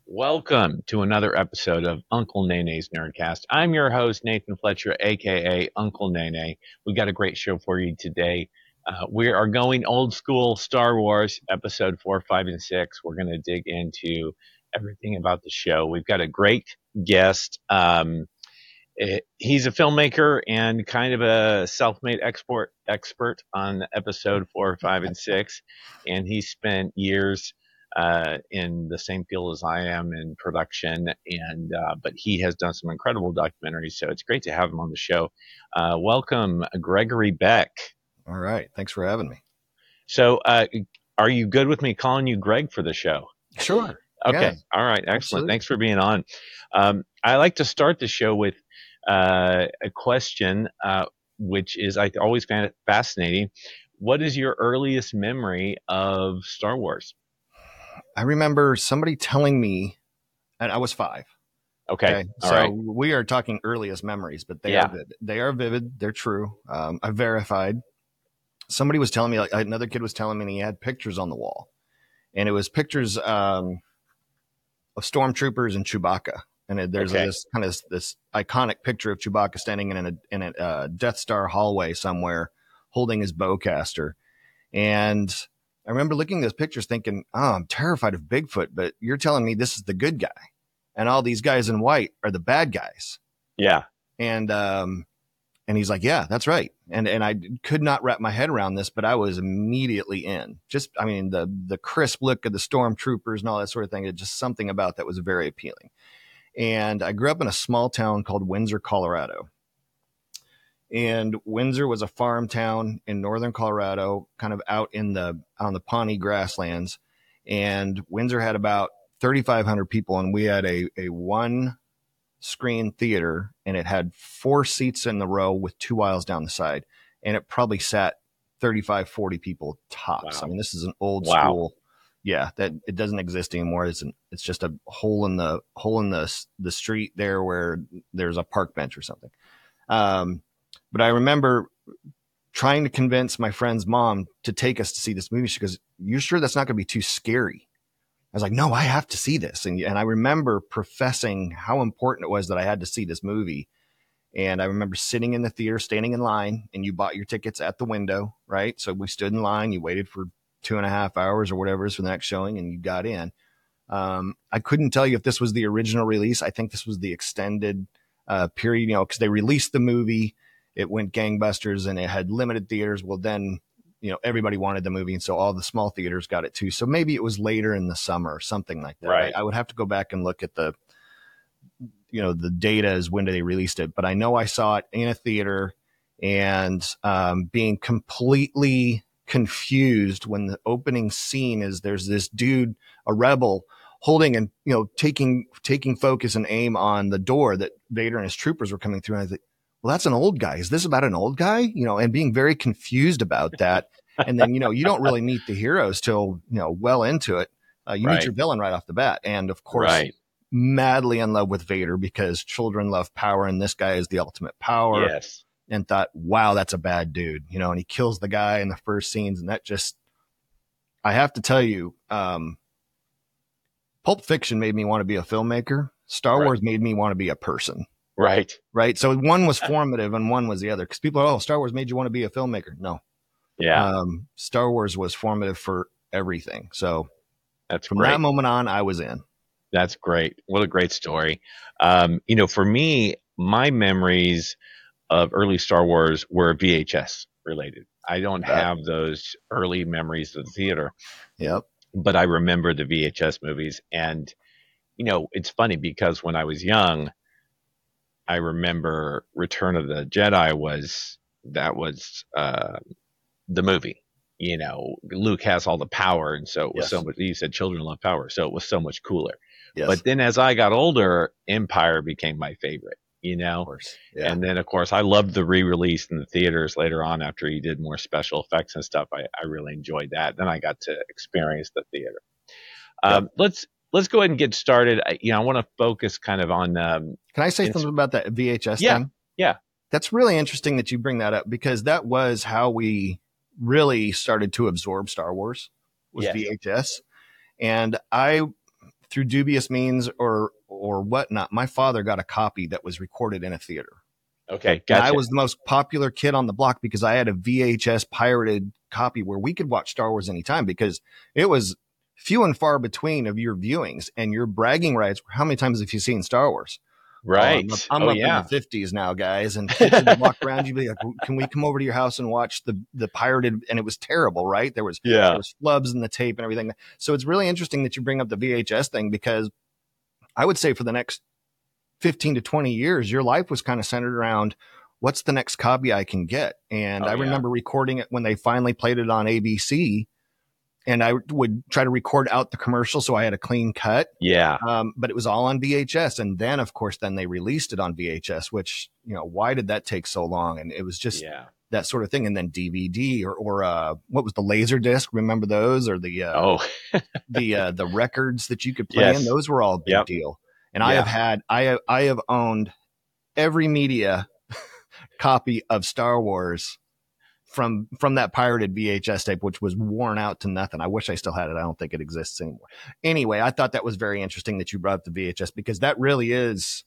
Welcome to another episode of Uncle Nene's Nerdcast. I'm your host, Nathan Fletcher, aka Uncle Nene. We got a great show for you today. We are going old school Star Wars, episode 4, 5, and 6. We're going to dig into everything about the show. We've got a great guest. He's a filmmaker and kind of a self-made expert on episode 4, 5, and 6. And he spent years in the same field as I am in production, and but he has done some incredible documentaries. So it's great to have him on the show. Welcome, Gregory Beck. All right, thanks for having me. So, are you good with me calling you Greg for the show? Sure. Okay. Yeah, All right. Excellent. absolutely. Thanks for being on. I like to start the show with a question, which is I always found it fascinating. What is your earliest memory of Star Wars? I remember somebody telling me, and I was 5. Okay. All so right. we are talking earliest memories, but they Yeah. are vivid. They are vivid. They're true. I verified. Somebody was telling me, like another kid was telling me, and he had pictures on the wall, and it was pictures of stormtroopers and Chewbacca. And there's Okay. this iconic picture of Chewbacca standing in a Death Star hallway somewhere, holding his bowcaster. And I remember looking at those pictures thinking, oh, I'm terrified of Bigfoot, but you're telling me this is the good guy. And all these guys in white are the bad guys. Yeah. And he's like, yeah, that's right. And I could not wrap my head around this, but I was immediately in. The crisp look of the stormtroopers and all that sort of thing. It's just something about that was very appealing. And I grew up in a small town called Windsor, Colorado. And Windsor was a farm town in northern Colorado, kind of out on the Pawnee grasslands. And Windsor had about 3,500 people, and we had a one screen theater, and it had 4 seats in the row with 2 aisles down the side. And it probably sat 35, 40 people tops. Wow. I mean, this is an old Wow. school. Yeah, that it doesn't exist anymore. It's just a hole in the street there where there's a park bench or something. But I remember trying to convince my friend's mom to take us to see this movie. She goes, "You sure that's not going to be too scary?" I was like, "No, I have to see this." And I remember professing how important it was that I had to see this movie. And I remember sitting in the theater, standing in line, and you bought your tickets at the window, right? So we stood in line, you waited for 2.5 hours or whatever it is for the next showing, and you got in. I couldn't tell you if this was the original release. I think this was the extended period, because they released the movie. It went gangbusters and it had limited theaters. Well, then, everybody wanted the movie. And so all the small theaters got it too. So maybe it was later in the summer or something like that. Right. I would have to go back and look at the data as when they released it. But I know I saw it in a theater and being completely confused when the opening scene is there's this dude, a rebel, holding and, taking focus and aim on the door that Vader and his troopers were coming through. And I think, well, that's an old guy. Is this about an old guy? And being very confused about that. And then, you don't really meet the heroes till, well into it. You Right. meet your villain right off the bat. And of course, Right. madly in love with Vader because children love power. And this guy is the ultimate power. Yes. And thought, wow, that's a bad dude, and he kills the guy in the first scenes. And that just, I have to tell you, Pulp Fiction made me want to be a filmmaker. Star Right. Wars made me want to be a person. Right. Right. So one was formative and one was the other. Because people are, Star Wars made you want to be a filmmaker. No. Yeah. Star Wars was formative for everything. So That's from great. that moment on, I was in. That's great. What a great story. For me, my memories of early Star Wars were VHS related. I don't have those early memories of the theater, Yep. but I remember the VHS movies. And, it's funny because when I was young, I remember Return of the Jedi was the movie. Luke has all the power, and so it was Yes. so much. You said children love power, so it was so much cooler. Yes. But then as I got older, Empire became my favorite. Of course. Yeah. And then of course I loved the re-release in the theaters later on after he did more special effects and stuff. I really enjoyed that. Then I got to experience the theater. Yep. Let's go ahead and get started. I want to focus kind of on. Can I say something about that VHS Yeah. thing? Yeah. That's really interesting that you bring that up because that was how we really started to absorb Star Wars was Yes. VHS. And I through dubious means or whatnot, my father got a copy that was recorded in a theater. Okay, And I gotcha. was the most popular kid on the block because I had a VHS pirated copy where we could watch Star Wars anytime, because it was few and far between of your viewings, and your bragging rights were, how many times have you seen Star Wars? Right. I'm up in the 50s now, guys, and kids would walk around. You'd be like, "Can we come over to your house and watch the pirated?" And it was terrible, right? There was flubs in the tape and everything. So it's really interesting that you bring up the VHS thing, because I would say for the next 15 to 20 years, your life was kind of centered around what's the next copy I can get. And I remember recording it when they finally played it on ABC, and I would try to record out the commercial so I had a clean cut. Yeah. But it was all on VHS. And then, of course, then they released it on VHS, which, why did that take so long? And it was just that sort of thing. And then DVD or what was the laser disc? Remember those? Or the the records that you could play in? Those were all a big deal. And I have owned every media copy of Star Wars from that pirated VHS tape, which was worn out to nothing. I wish I still had it. I don't think it exists anymore. Anyway, I thought that was very interesting that you brought up the VHS, because that really is,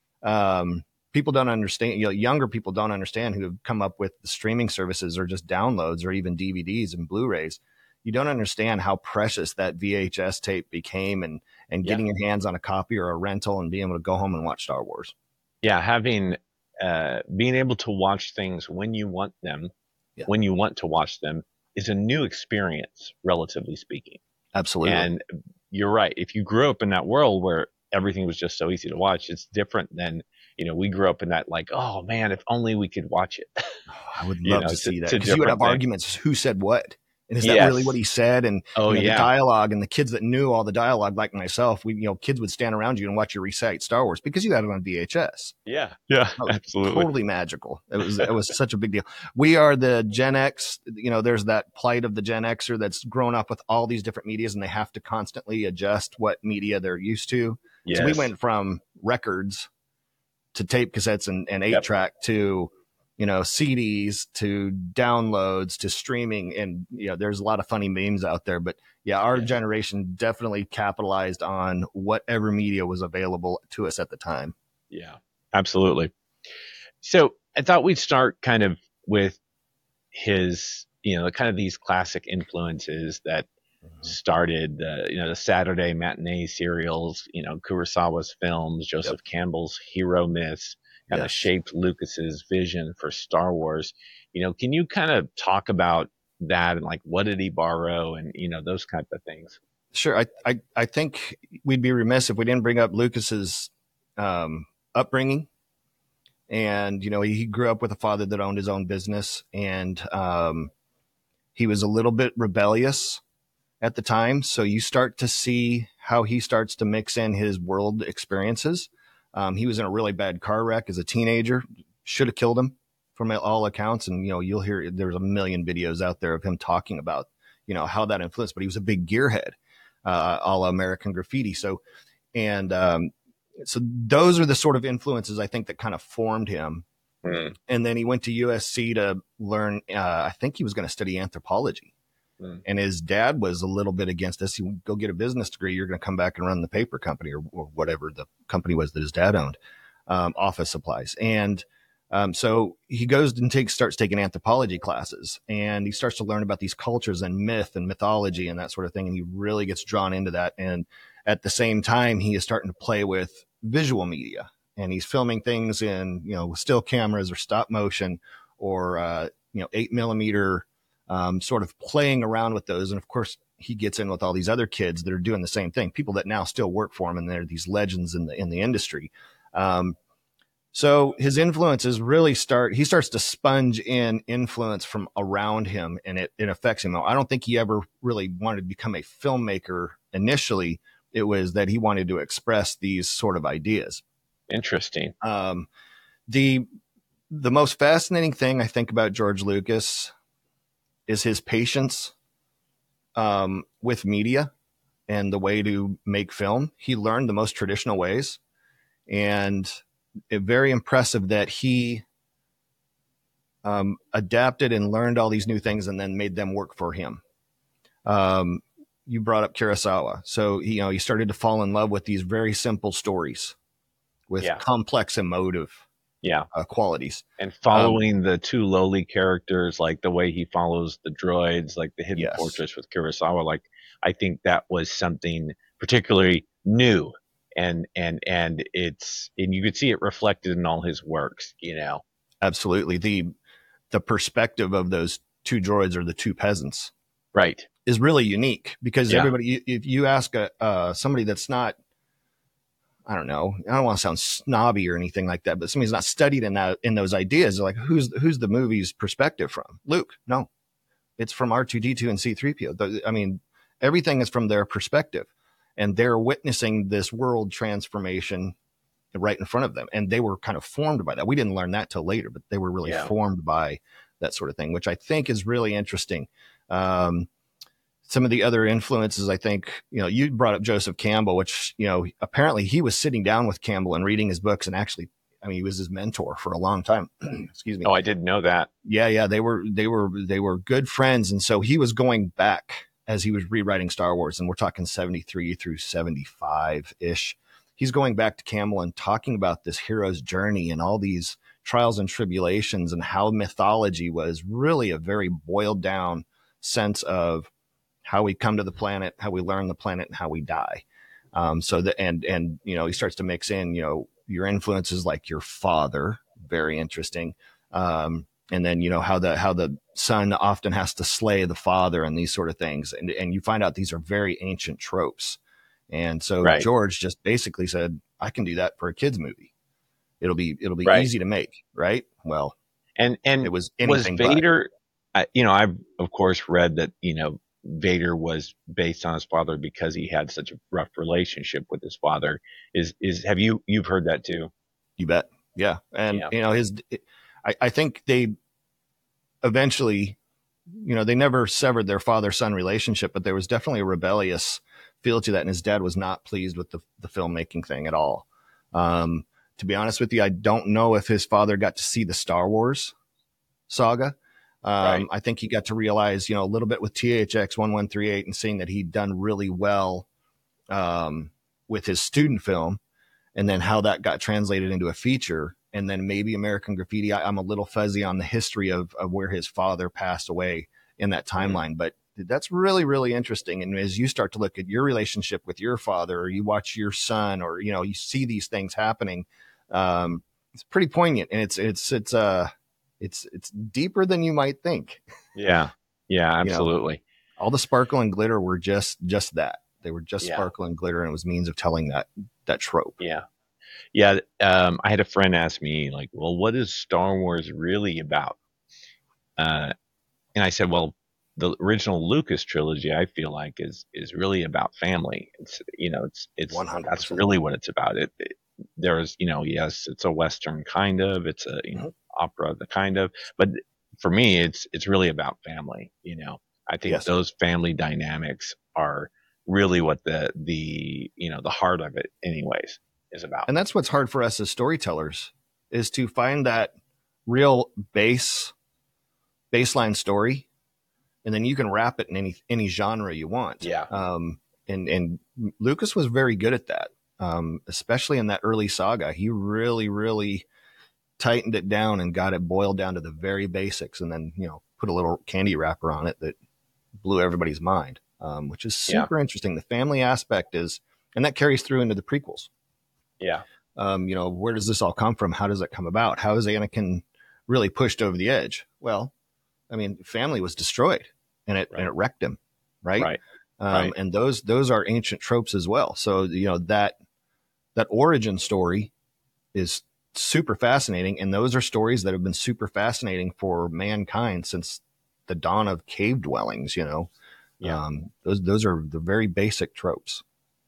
people don't understand, younger people don't understand, who have come up with the streaming services or just downloads or even DVDs and Blu-rays. You don't understand how precious that VHS tape became, and getting your hands on a copy or a rental and being able to go home and watch Star Wars. Yeah. Having, being able to watch things when you want them, when you want to watch them, is a new experience, relatively speaking. Absolutely. And you're right. If you grew up in that world where everything was just so easy to watch, it's different than, we grew up in that, like, oh man, if only we could watch it. I would love to see that, because you would have arguments. Who said what? And is that really what he said? And the dialogue, and the kids that knew all the dialogue, like myself, kids would stand around you and watch you recite Star Wars because you had it on VHS. Yeah. Yeah. Absolutely. Totally magical. It was such a big deal. We are the Gen X, there's that plight of the Gen Xer that's grown up with all these different medias, and they have to constantly adjust what media they're used to. Yes. So we went from records to tape cassettes and 8-track to, CDs to downloads to streaming. And, there's a lot of funny memes out there, but our generation definitely capitalized on whatever media was available to us at the time. Yeah, absolutely. So I thought we'd start kind of with his, kind of these classic influences that started the Saturday matinee serials, Kurosawa's films, Joseph Campbell's hero myths, kind of shaped Lucas's vision for Star Wars. Can you kind of talk about that, and like, what did he borrow, and those kinds of things? Sure. I think we'd be remiss if we didn't bring up Lucas's upbringing. And he grew up with a father that owned his own business, and he was a little bit rebellious at the time. So you start to see how he starts to mix in his world experiences. He was in a really bad car wreck as a teenager, should have killed him from all accounts. And, you'll hear there's a million videos out there of him talking about, how that influenced, but he was a big gearhead, a la American Graffiti. So those are the sort of influences I think that kind of formed him. Mm. And then he went to USC to learn, I think he was going to study anthropology. Mm. And his dad was a little bit against this. He would go get a business degree. You're going to come back and run the paper company or whatever the company was that his dad owned, office supplies. And so he goes and starts taking anthropology classes, and he starts to learn about these cultures and myth and mythology and that sort of thing. And he really gets drawn into that. And at the same time, he is starting to play with visual media, and he's filming things in, still cameras or stop motion or, 8mm, sort of playing around with those. And of course he gets in with all these other kids that are doing the same thing, people that now still work for him. And they're these legends in the industry. So his influences really he starts to sponge in influence from around him, and it affects him. I don't think he ever really wanted to become a filmmaker initially. It was that he wanted to express these sort of ideas. Interesting. The most fascinating thing I think about George Lucas is his patience with media and the way to make film. He learned the most traditional ways, and it's very impressive that he adapted and learned all these new things and then made them work for him. you brought up Kurosawa. So, he started to fall in love with these very simple stories with Yeah. complex emotive Yeah. qualities. And following the two lowly characters, like the way he follows the droids, like the Hidden Yes, Fortress with Kurosawa, like I think that was something particularly new, and you could see it reflected in all his works, absolutely. The perspective of those two droids, or the two peasants, Right. is really unique, because Yeah. everybody, if you ask somebody that's not, I don't know, I don't want to sound snobby or anything like that, but somebody's not studied in those ideas, they're like, who's the movie's perspective from? Luke? No, it's from R2D2 and C3PO. I mean, everything is from their perspective, and they're witnessing this world transformation right in front of them, and they were kind of formed by that. We didn't learn that till later, but they were really formed by that sort of thing, which I think is really interesting. Some of the other influences, I think, you brought up Joseph Campbell, which, apparently he was sitting down with Campbell and reading his books, and actually, I mean, he was his mentor for a long time. Excuse me. Oh, I didn't know that. Yeah, they were good friends, and so he was going back as he was rewriting Star Wars, and we're talking 73 through 75 ish. He's going back to Campbell and talking about this hero's journey and all these trials and tribulations, and how mythology was really a very boiled down sense of how we come to the planet, how we learn the planet, and how we die. He starts to mix in, your influences like your father, very interesting. And then, how the son often has to slay the father, and these sort of things. And you find out these are very ancient tropes. And so George just basically said, I can do that for a kid's movie. It'll be easy to make. Right. Well, and it was anything Vader, I've of course read that, Vader was based on his father because he had such a rough relationship with his father. You've heard that too? You bet. Yeah. And, I think they eventually, they never severed their father-son relationship, but there was definitely a rebellious feel to that. And his dad was not pleased with the filmmaking thing at all. To be honest with you, I don't know if his father got to see the Star Wars saga. I think he got to realize, a little bit with THX 1138, and seeing that he'd done really well with his student film, and then how that got translated into a feature, and then maybe American Graffiti. I'm a little fuzzy on the history of where his father passed away in that timeline, but that's really, really interesting. And as you start to look at your relationship with your father, or you watch your son, or, you see these things happening, it's pretty poignant, and it's deeper than you might think. Yeah. Yeah, absolutely. All the sparkle and glitter were just that. They were just sparkle and glitter, and it was means of telling that trope. Yeah. Yeah. I had a friend ask me, like, well, what is Star Wars really about? And I said, well, the original Lucas trilogy, I feel like is really about family. It's 100%. That's really what it's about. There's, yes, it's a Western kind of, it's a, opera, the kind of, but for me, it's really about family. I think those family dynamics are really what the heart of it anyways is about. And that's what's hard for us as storytellers, is to find that real baseline story, and then you can wrap it in any genre you want. Yeah. And Lucas was very good at that. Especially in that early saga, he really, really tightened it down and got it boiled down to the very basics, and then, put a little candy wrapper on it that blew everybody's mind, which is super interesting. The family aspect and that carries through into the prequels. Yeah. Where does this all come from? How does it come about? How is Anakin really pushed over the edge? Well, I mean, family was destroyed, and it wrecked him. Right. And those are ancient tropes as well. So, that origin story is super fascinating. And those are stories that have been super fascinating for mankind since the dawn of cave dwellings, those are the very basic tropes.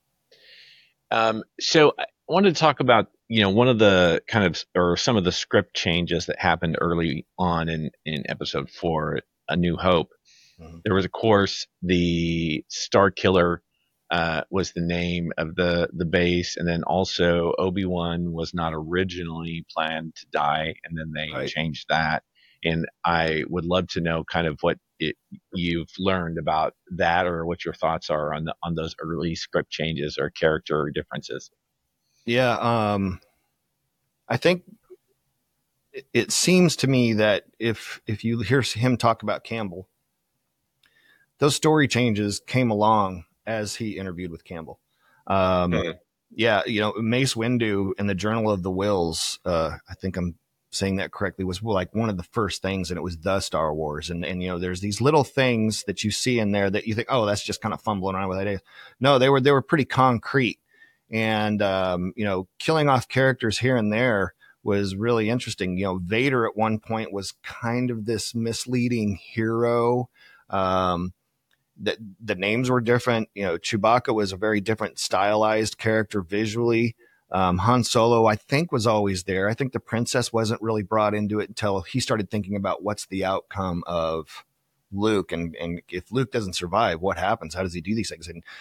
So I wanted to talk about, one of the kind of, or some of the script changes that happened early on in episode 4, A New Hope. Mm-hmm. There was, of course, the Star Killer was the name of the base, and then also Obi-Wan was not originally planned to die, and then they changed that. And I would love to know kind of what you've learned about that, or what your thoughts are on those early script changes or character differences. Yeah, I think it seems to me that if you hear him talk about Campbell, those story changes came along as he interviewed with Campbell. Um, Mhm. yeah, Mace Windu in the Journal of the Wills, I think I'm saying that correctly, was like one of the first things, and it was the Star Wars. And there's these little things that you see in there that you think, oh, that's just kind of fumbling around with ideas. No, they were pretty concrete. And killing off characters here and there was really interesting. Vader at one point was kind of this misleading hero. The names were different. Chewbacca was a very different stylized character visually. Han Solo, I think, was always there. I think the princess wasn't really brought into it until he started thinking about what's the outcome of Luke, and if Luke doesn't survive, what happens? How does he do these things? And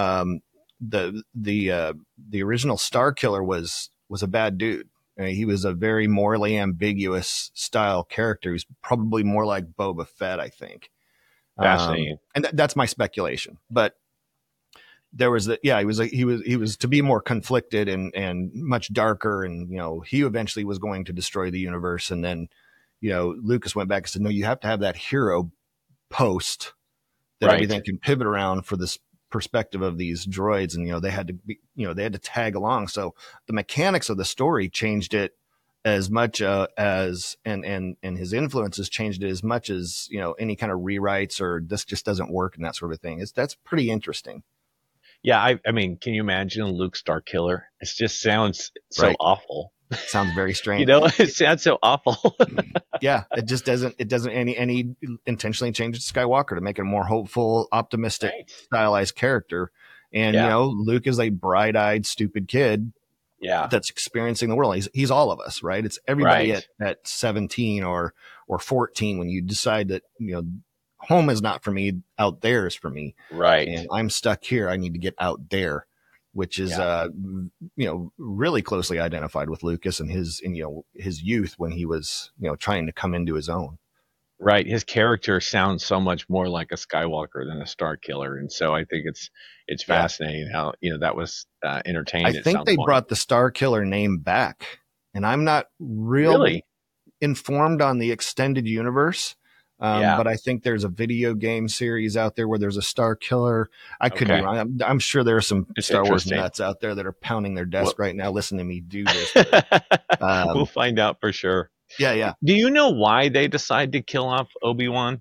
the original Star Killer was a bad dude. He was a very morally ambiguous style character. He's probably more like Boba Fett, I think. Fascinating. And that's my speculation, but there was he was to be more conflicted and much darker. And, he eventually was going to destroy the universe. And then, Lucas went back and said, no, you have to have that hero post that everything can pivot around for this perspective of these droids. And, they had to be, they had to tag along. So the mechanics of the story changed it as much as and his influences changed it as much as any kind of rewrites or this just doesn't work and that sort of thing. That's pretty interesting. Yeah, I mean, can you imagine a Luke Star Killer? It just sounds so Right. awful. Sounds very strange. It sounds so awful. Yeah, it doesn't any intentionally change Skywalker to make it a more hopeful, optimistic, Right. stylized character. And Yeah. Luke is a bright-eyed, stupid kid Yeah. that's experiencing the world. He's all of us, right? It's everybody Right. at 17 or 14 when you decide that home is not for me, out there is for me, Right. and I'm stuck here. I need to get out there, which is really closely identified with Lucas and his youth when he was trying to come into his own. Right. His character sounds so much more like a Skywalker than a Star Killer, and so I think it's Yeah. fascinating how that was entertained I at think some they point. brought the Star Killer name back, and I'm not real Really? informed on the extended universe. Yeah. But I think there's a video game series out there where there's a Star Killer. I could be Okay. wrong. I'm sure there are some It's Star Wars interesting. nuts out there that are pounding their desk right now listening to me do this. We'll find out for sure. Yeah. Do you know why they decided to kill off Obi-Wan?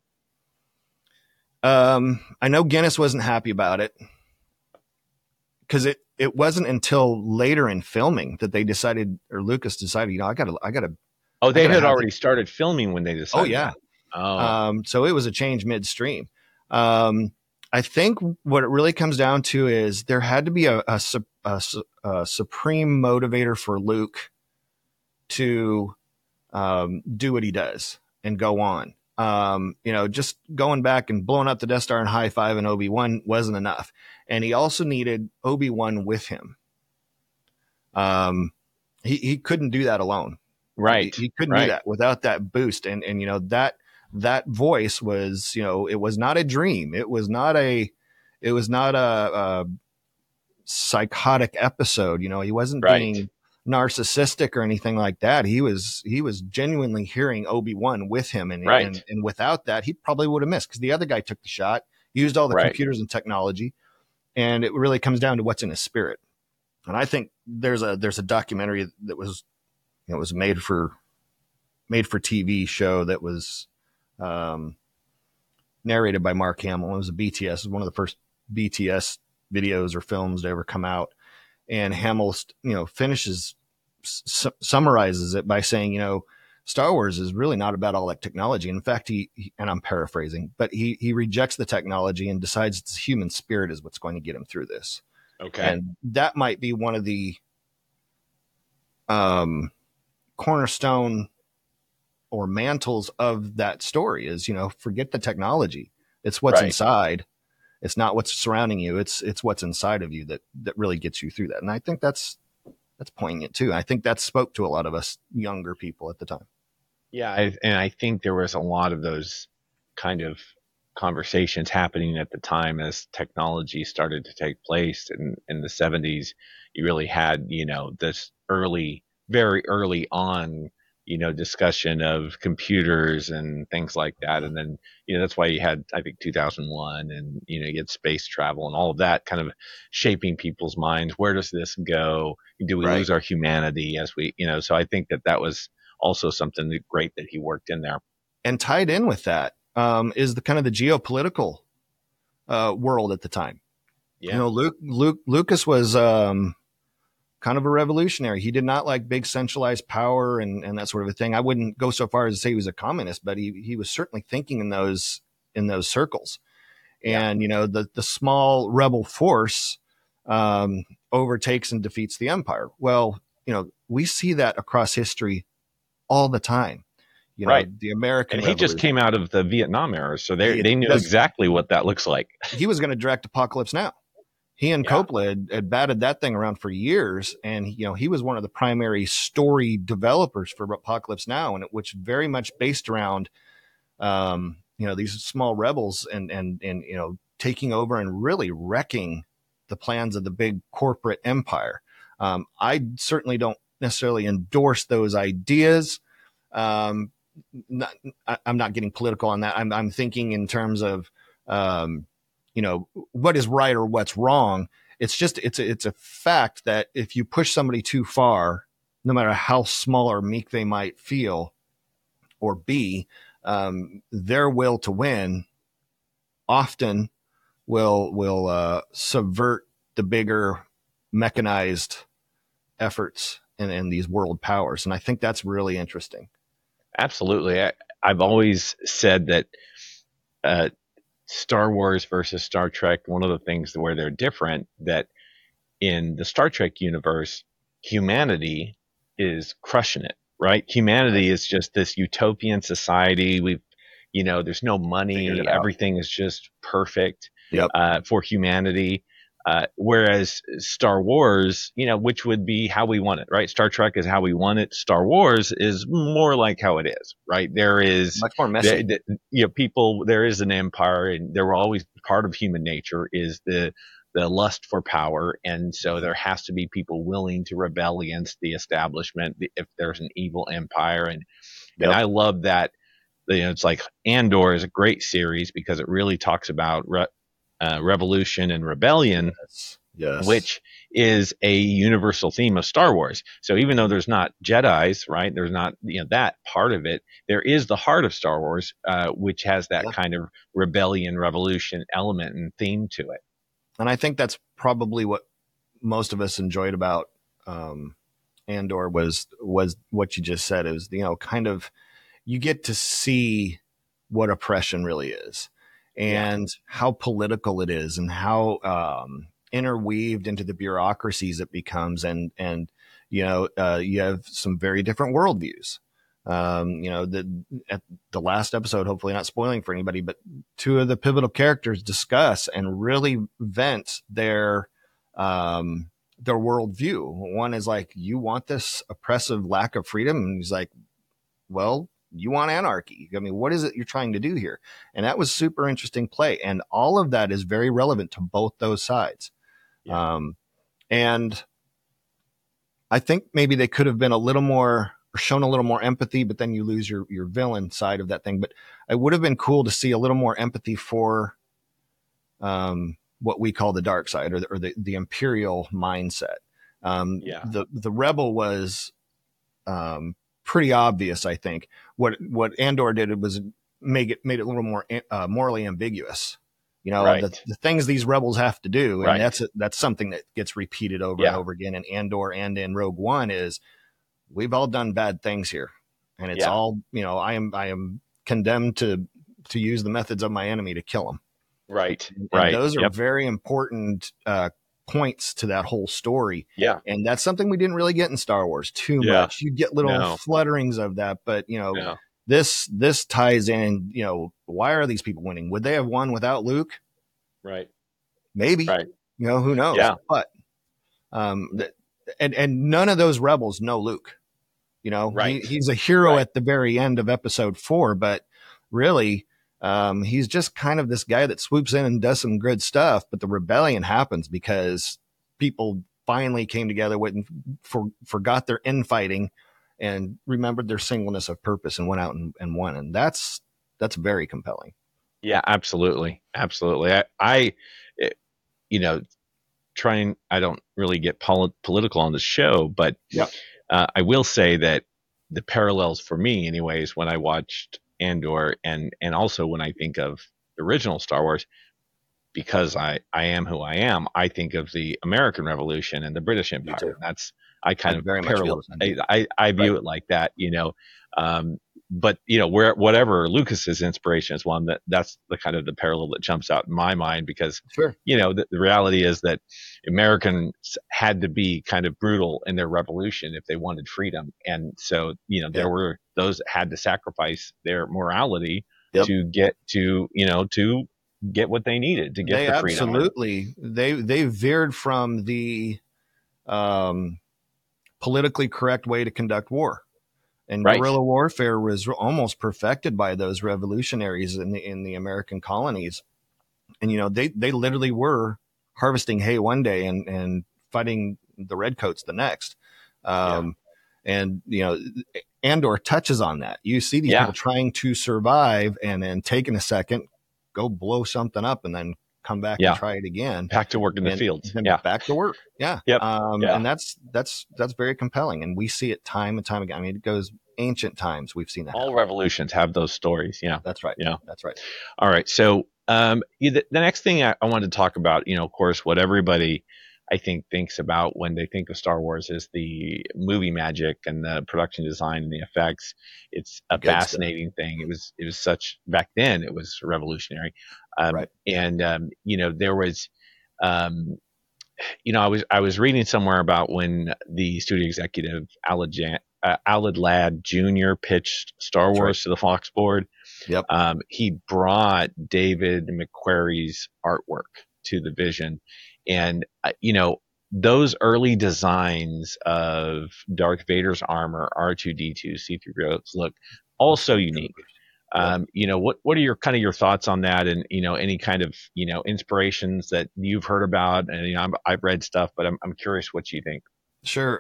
I know Guinness wasn't happy about it because it wasn't until later in filming that they decided, or Lucas decided, I gotta. Oh, they gotta had have already started filming when they decided. Oh yeah. That. Oh. So it was a change midstream. I think what it really comes down to is there had to be a supreme motivator for Luke to do what he does and go on. Just going back and blowing up the Death Star and high-fiving Obi-Wan wasn't enough. And he also needed Obi-Wan with him. He couldn't do that alone. Right. He couldn't do that without that boost. And that voice was, it was not a dream. It was not a psychotic episode. He wasn't being narcissistic or anything like that. He was genuinely hearing Obi-Wan with him. And without that, he probably would have missed, because the other guy took the shot, used all the computers and technology. And it really comes down to what's in his spirit. And I think there's a documentary that was, it was made for TV show that was narrated by Mark Hamill. It was a BTS. It was one of the first BTS videos or films to ever come out. And Hamill, summarizes it by saying, Star Wars is really not about all that technology. In fact, he and I'm paraphrasing, but he rejects the technology and decides it's human spirit is what's going to get him through this. Okay. And that might be one of the cornerstone or mantles of that story is, forget the technology. It's what's inside. It's not what's surrounding you. It's what's inside of you that really gets you through that. And I think that's poignant too. I think that spoke to a lot of us younger people at the time. Yeah. And I think there was a lot of those kind of conversations happening at the time as technology started to take place in the 70s. You really had, this very early on, discussion of computers and things like that. And then, that's why you had, I think, 2001, and, you had space travel and all of that kind of shaping people's minds. Where does this go? Do we Right. lose our humanity as we, so I think that was also something great that he worked in there. And tied in with that is the kind of the geopolitical world at the time. Yeah. Lucas was kind of a revolutionary. He did not like big centralized power and that sort of a thing. I wouldn't go so far as to say he was a communist, but he was certainly thinking in those circles. And, the small rebel force overtakes and defeats the empire. Well, we see that across history all the time. Right. The American And he just came out of the Vietnam era, so they knew exactly what that looks like. He was going to direct Apocalypse Now. He and Coppola had batted that thing around for years, and he was one of the primary story developers for Apocalypse Now, and which very much based around these small rebels and taking over and really wrecking the plans of the big corporate empire. I certainly don't necessarily endorse those ideas. I'm not getting political on that. I'm thinking in terms of, what is right or what's wrong. It's just, it's a fact that if you push somebody too far, no matter how small or meek they might feel or be, their will to win often will subvert the bigger mechanized efforts in these world powers. And I think that's really interesting. Absolutely. I've always said that Star Wars versus Star Trek, one of the things where they're different, that in the Star Trek universe, humanity is crushing it, right? Humanity is just this utopian society. There's no money. Everything is just perfect for humanity. Whereas Star Wars, which would be how we want it, right? Star Trek is how we want it. Star Wars is more like how it is, right? There is much more messy. There is an empire, and there will always part of human nature is the lust for power. And so there has to be people willing to rebel against the establishment if there's an evil empire. And I love that. It's like Andor is a great series because it really talks about revolution and rebellion, which is a universal theme of Star Wars. So even though there's not Jedis, right, there's not that part of it, there is the heart of Star Wars, which has that kind of rebellion, revolution element and theme to it. And I think that's probably what most of us enjoyed about Andor was what you just said. Is kind of you get to see what oppression really is. And how political it is, and how interweaved into the bureaucracies it becomes, and you have some very different worldviews. At the last episode, hopefully not spoiling for anybody, but two of the pivotal characters discuss and really vent their worldview. One is like, you want this oppressive lack of freedom, and he's like, well, you want anarchy. I mean, what is it you're trying to do here? And that was super interesting play. And all of that is very relevant to both those sides. Yeah. And I think maybe they could have been a little more, or shown a little more empathy, but then you lose your villain side of that thing. But it would have been cool to see a little more empathy for what we call the dark side, or the Imperial mindset. The rebel was pretty obvious. I think what Andor did was made it a little more morally ambiguous. The things these rebels have to do, and that's something that gets repeated over and over again in Andor and in Rogue One, is we've all done bad things here, and it's all, I am condemned to use the methods of my enemy to kill them. Right. And those are very important points to that whole story. Yeah. And that's something we didn't really get in Star Wars too much. You get little flutterings of that, but this ties in, why are these people winning? Would they have won without Luke? Right. Maybe. Right. Who knows? Yeah. But and none of those rebels know Luke. He's a hero at the very end of episode 4, but really He's just kind of this guy that swoops in and does some good stuff, but the rebellion happens because people finally came together forgot their infighting and remembered their singleness of purpose and went out and won. And that's very compelling. Yeah, absolutely. Absolutely. You know, I don't really get political on the show, but Yep. I will say that the parallels for me anyways, when I watched Andor and also when I think of the original Star Wars, because I am who I am, I think of the American Revolution and the British Empire. That's, I kind of very much feel parallel. the same. I view Right. it like that, but whatever Lucas's inspiration is one that's the kind of the parallel that jumps out in my mind, because Sure. the reality is that Americans had to be kind of brutal in their revolution if they wanted freedom, and so there were those that had to sacrifice their morality Yep. to get what they needed to get the freedom. Absolutely. They veered from the politically correct way to conduct war. And right. Guerrilla warfare was almost perfected by those revolutionaries in the American colonies. And, they literally were harvesting hay one day and fighting the redcoats the next. And, Andor touches on that. You see these people trying to survive and then taking a second, go blow something up and then come back and try it again. Back to work in the fields. Back to work. Yeah. Yep. And that's very compelling. And we see it time and time again. I mean, it goes ancient times. We've seen that. All revolutions have those stories. Yeah. That's right. Yeah. That's right. All right. So the next thing I wanted to talk about, of course, what everybody I think thinks about when they think of Star Wars is the movie magic and the production design and the effects. It's a fascinating thing. It was such, back then it was revolutionary. Right. And there was, I was reading somewhere about when the studio executive Aled Ladd Jr. pitched Star Wars to the Fox board. Yep. He brought David Macquarie's artwork to the vision, and those early designs of Darth Vader's armor, R2D2, C3PO's look also unique. What are your thoughts on that, and any kind of inspirations that you've heard about? And I've read stuff, but I'm curious what you think. Sure.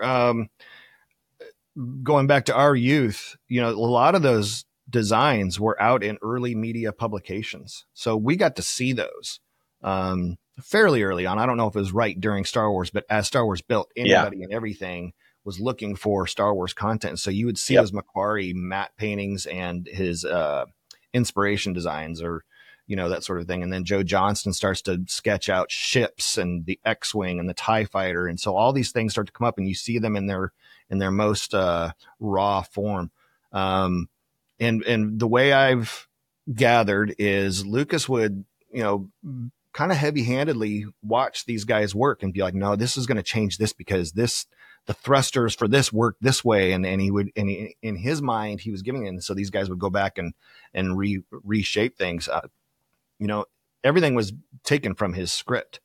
Going back to our youth, a lot of those designs were out in early media publications, so we got to see those fairly early on. I don't know if it was right during Star Wars, but as Star Wars built, anybody and everything was looking for Star Wars content. So you would see those Macquarie matte paintings and his inspiration designs, or that sort of thing. And then Joe Johnston starts to sketch out ships and the X-Wing and the TIE Fighter. And so all these things start to come up, and you see them in their most raw form. And the way I've gathered is Lucas would, kind of heavy-handedly watch these guys work and be like, no, this is going to change this because the thrusters for this work this way. And he in his mind, he was giving it. And so these guys would go back and reshape things. Everything was taken from his script.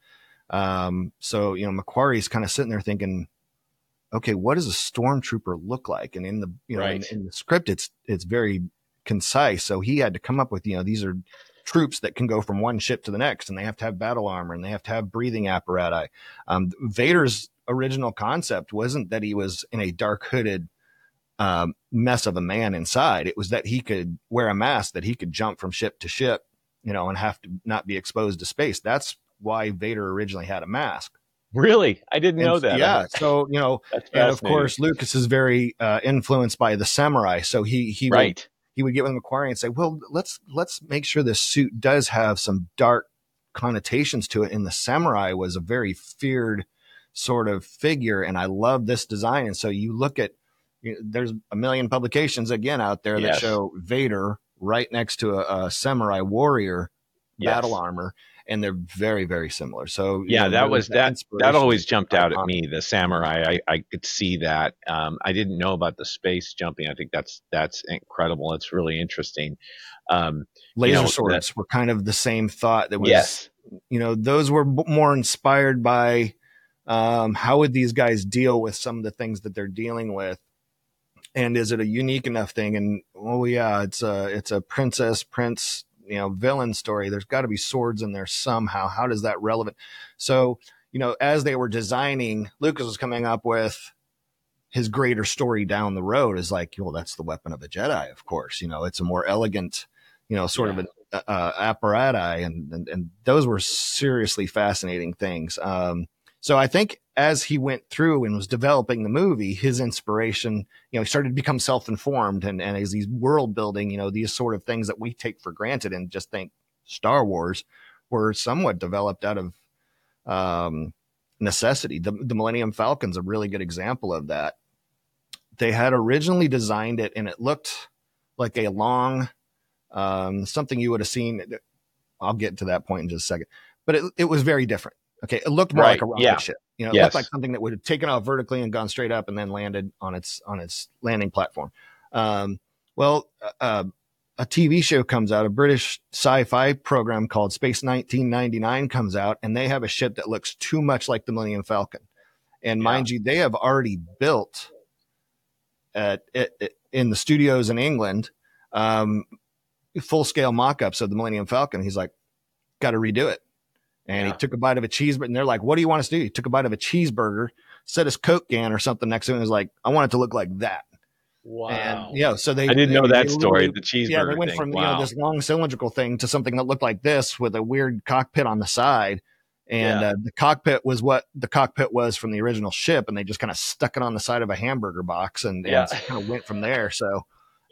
So, Macquarie's kind of sitting there thinking, okay, what does a stormtrooper look like? And in the, in the script, it's very concise. So he had to come up with, these are troops that can go from one ship to the next, and they have to have battle armor, and they have to have breathing apparatus. Vader's original concept wasn't that he was in a dark hooded mess of a man inside. It was that he could wear a mask, that he could jump from ship to ship, and have to not be exposed to space. That's why Vader originally had a mask. Really? I didn't know that. Yeah. So, and of course, Lucas is very influenced by the samurai. So he would get with Macquarie and say, well, let's make sure this suit does have some dark connotations to it. And the samurai was a very feared sort of figure. And I love this design. And so you look at, there's a million publications again out there that show Vader right next to a samurai warrior battle armor. And they're very, very similar. So that always jumped out at me. The samurai, I could see that. I didn't know about the space jumping. I think that's incredible. It's really interesting. Laser swords were kind of the same thought. That was, those were more inspired by how would these guys deal with some of the things that they're dealing with, and is it a unique enough thing? And it's a prince, villain story. There's got to be swords in there somehow. How does that relevant? So, as they were designing, Lucas was coming up with his greater story down the road is like, well, that's the weapon of a Jedi, of course. It's a more elegant, sort of an apparatus, and those were seriously fascinating things. So I think as he went through and was developing the movie, his inspiration, he started to become self-informed, and as he's world building, these sort of things that we take for granted and just think Star Wars were somewhat developed out of necessity. The Millennium Falcon's a really good example of that. They had originally designed it, and it looked like a long, something you would have seen. I'll get to that point in just a second, but it was very different. Okay, it looked more like a rocket ship. It looked like something that would have taken off vertically and gone straight up and then landed on its landing platform. A TV show comes out, a British sci-fi program called Space 1999 comes out, and they have a ship that looks too much like the Millennium Falcon. And mind you, they have already built in the studios in England, full-scale mock-ups of the Millennium Falcon. He's like, got to redo it. And he took a bite of a cheeseburger, and they're like, what do you want us to do? He took a bite of a cheeseburger, set his Coke can or something next to him, and was like, I want it to look like that. Wow. And, so I didn't know that story, the cheeseburger thing. Yeah, they went from, this long cylindrical thing to something that looked like this with a weird cockpit on the side. And the cockpit was what the cockpit was from the original ship, and they just kind of stuck it on the side of a hamburger box and kind of went from there. So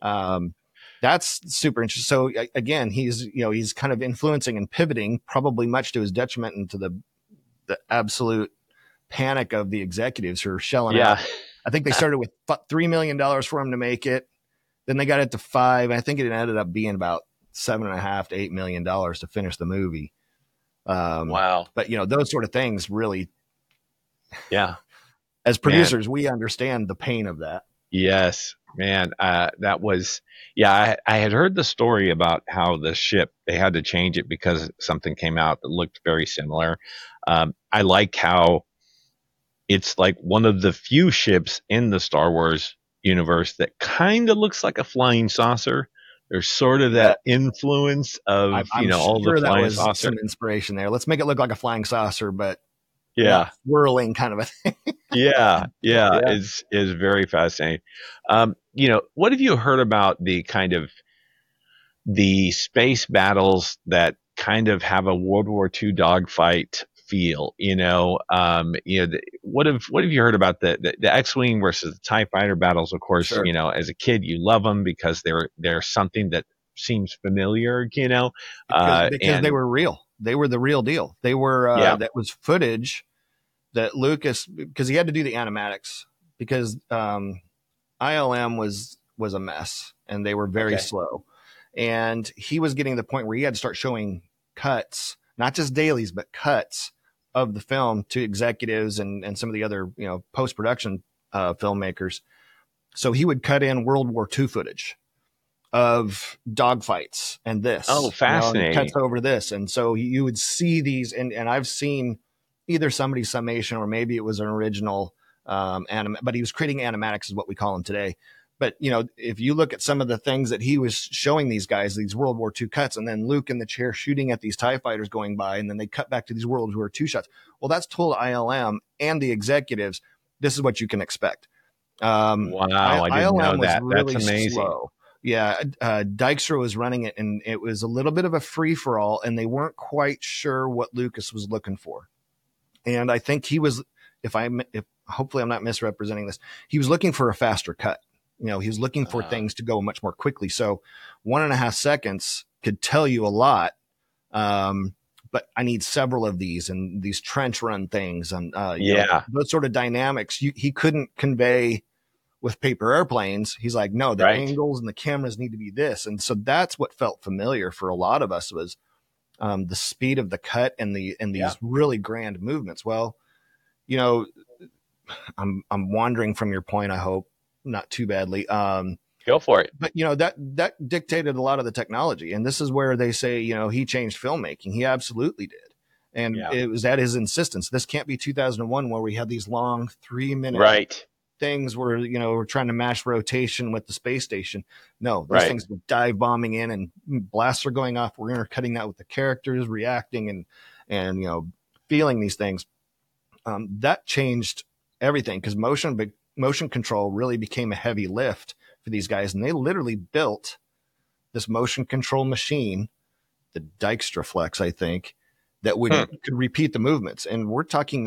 that's super interesting. So again, he's kind of influencing and pivoting, probably much to his detriment, into the absolute panic of the executives who are shelling out. I think they started with $3 million for him to make it. Then they got it to $5 million. I think it ended up being about $7.5 to $8 million to finish the movie. Wow. But those sort of things really, as producers, we understand the pain of that. Yes, man. That was, I had heard the story about how the ship, they had to change it because something came out that looked very similar. I like how it's like one of the few ships in the Star Wars universe that kind of looks like a flying saucer. There's sort of that influence of, all the flying saucer. Some inspiration there. Let's make it look like a flying saucer, but whirling kind of a thing. Is very fascinating. What have you heard about the kind of the space battles that kind of have a World War II dogfight feel? What have you heard about the X-wing versus the TIE fighter battles? Of course, sure. As a kid you love them because they're something that seems familiar. Because they were real. They were the real deal. They were that was footage that Lucas, because he had to do the animatics, because ILM was a mess and they were very slow, and he was getting to the point where he had to start showing cuts, not just dailies, but cuts of the film to executives and some of the other post-production filmmakers. So he would cut in World War II footage of dogfights and this. Oh, fascinating. Cuts over this, and so you would see these, and I've seen either somebody's summation or maybe it was an original but he was creating animatics is what we call them today. But, if you look at some of the things that he was showing these guys, these World War II cuts, and then Luke in the chair shooting at these TIE fighters going by, and then they cut back to these World War II shots. Well, that's told ILM and the executives, this is what you can expect. Wow, I didn't know that. Really that's amazing. Slow. Yeah, Dykstra was running it, and it was a little bit of a free-for-all, and they weren't quite sure what Lucas was looking for. And I think he was, if hopefully I'm not misrepresenting this, he was looking for a faster cut. He was looking for things to go much more quickly. So 1.5 seconds could tell you a lot. But I need several of these and these trench run things and those sort of dynamics he couldn't convey with paper airplanes. He's like, no, the angles and the cameras need to be this. And so that's what felt familiar for a lot of us was the speed of the cut and these really grand movements. Well, I'm wandering from your point, I hope not too badly. Go for it. But, that dictated a lot of the technology. And this is where they say, he changed filmmaking. He absolutely did. And it was at his insistence. This can't be 2001 where we had these long 3-minute things where, you know, we're trying to mash rotation with the space station. No, these Right. things are dive bombing in and blasts are going off. We're intercutting that with the characters reacting and, you know, feeling these things. That changed everything because motion control really became a heavy lift for these guys. And they literally built this motion control machine, the Dijkstraflex, I think, that could repeat the movements. And we're talking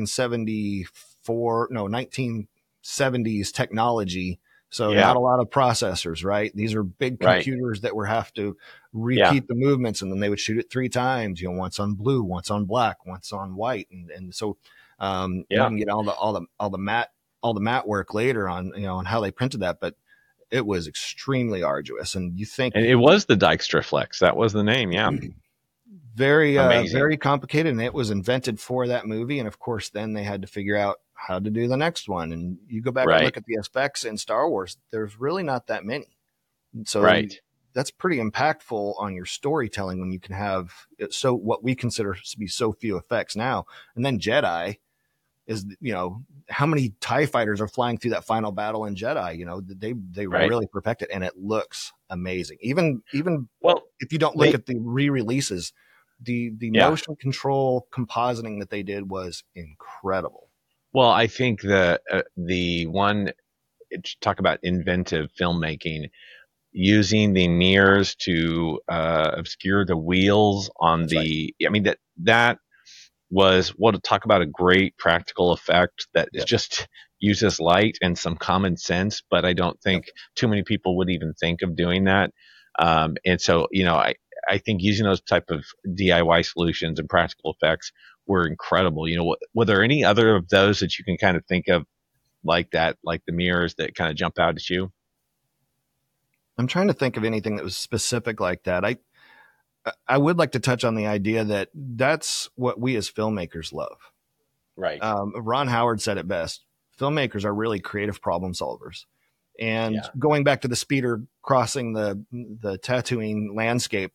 1970s technology. So not a lot of processors, right? These are big computers that would have to repeat the movements, and then they would shoot it 3 times, you know, once on blue, once on black, once on white. And so, you can get all the matte work later on, you know, on how they printed that, but it was extremely arduous. And you think, and it was the Dijkstraflex. That was the name. Yeah. Very, very complicated. And it was invented for that movie. And of course, then they had to figure out how to do the next one. And you go back and look at the effects in Star Wars, there's really not that many. So that's pretty impactful on your storytelling when you can have so what we consider to be so few effects now. And then Jedi is, you know, how many TIE fighters are flying through that final battle in Jedi? You know, they really perfect it, and it looks amazing. Even well, if you don't look at the re-releases, the motion control compositing that they did was incredible. Well, I think the one, talk about inventive filmmaking, using the mirrors to obscure the wheels on I mean, that was talk about a great practical effect that is just uses light and some common sense, but I don't think too many people would even think of doing that. And so, you know, I think using those type of DIY solutions and practical effects were incredible. You know, were there any other of those that you can kind of think of like that, like the mirrors that kind of jump out at you? I'm trying to think of anything that was specific like that. I would like to touch on the idea that that's what we as filmmakers love. Right. Ron Howard said it best. Filmmakers are really creative problem solvers. And going back to the speeder crossing the Tatooine landscape,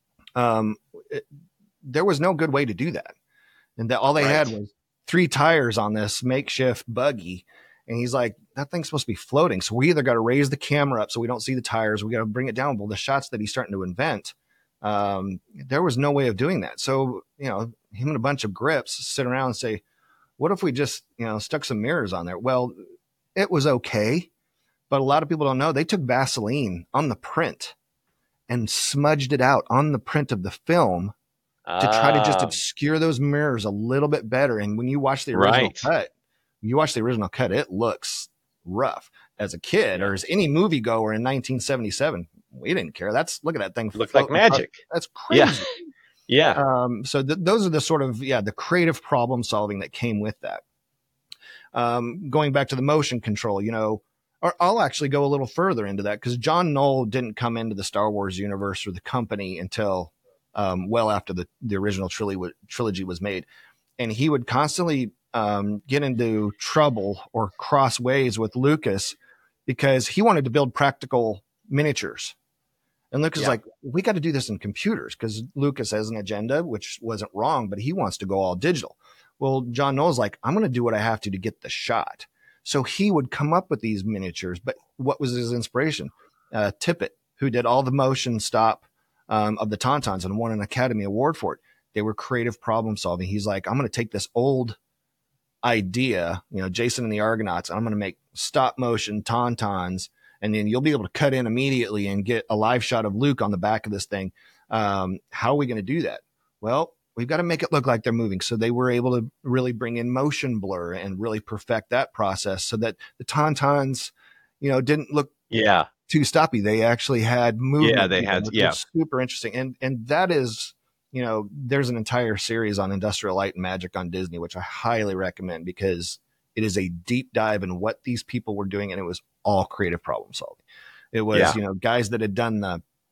there was no good way to do that. And that all they had was 3 tires on this makeshift buggy. And he's like, that thing's supposed to be floating. So we either got to raise the camera up so we don't see the tires. We got to bring it down. Well, the shots that he's starting to invent, there was no way of doing that. So, you know, him and a bunch of grips sit around and say, what if we just, you know, stuck some mirrors on there? Well, it was okay. But a lot of people don't know they took Vaseline on the print and smudged it out on the print of the film to try to just obscure those mirrors a little bit better. And when you watch the original cut, it looks rough. As a kid or as any moviegoer in 1977, we didn't care. Look at that thing. Looked like magic. That's crazy. Yeah. So those are the sort of, the creative problem solving that came with that. Going back to the motion control, you know, or I'll actually go a little further into that because John Knoll didn't come into the Star Wars universe or the company until well after the original trilogy was made. And he would constantly get into trouble or cross ways with Lucas because he wanted to build practical miniatures. And Lucas is like, we got to do this in computers because Lucas has an agenda, which wasn't wrong, but he wants to go all digital. Well, John Knoll's like, I'm going to do what I have to get the shot. So he would come up with these miniatures. But what was his inspiration? Tippett, who did all the motion stop of the Tauntauns and won an Academy Award for it. They were creative problem solving. He's like, I'm going to take this old idea, you know, Jason and the Argonauts, and I'm going to make stop motion Tauntauns, and then you'll be able to cut in immediately and get a live shot of Luke on the back of this thing. How are we going to do that? Well, we've got to make it look like they're moving. So they were able to really bring in motion blur and really perfect that process so that the Tauntauns, you know, didn't look too stoppy. They actually had movement. Yeah, they had, super interesting. And that is, you know, there's an entire series on Industrial Light and Magic on Disney, which I highly recommend because it is a deep dive in what these people were doing. And it was all creative problem solving. It was, you know, guys that had done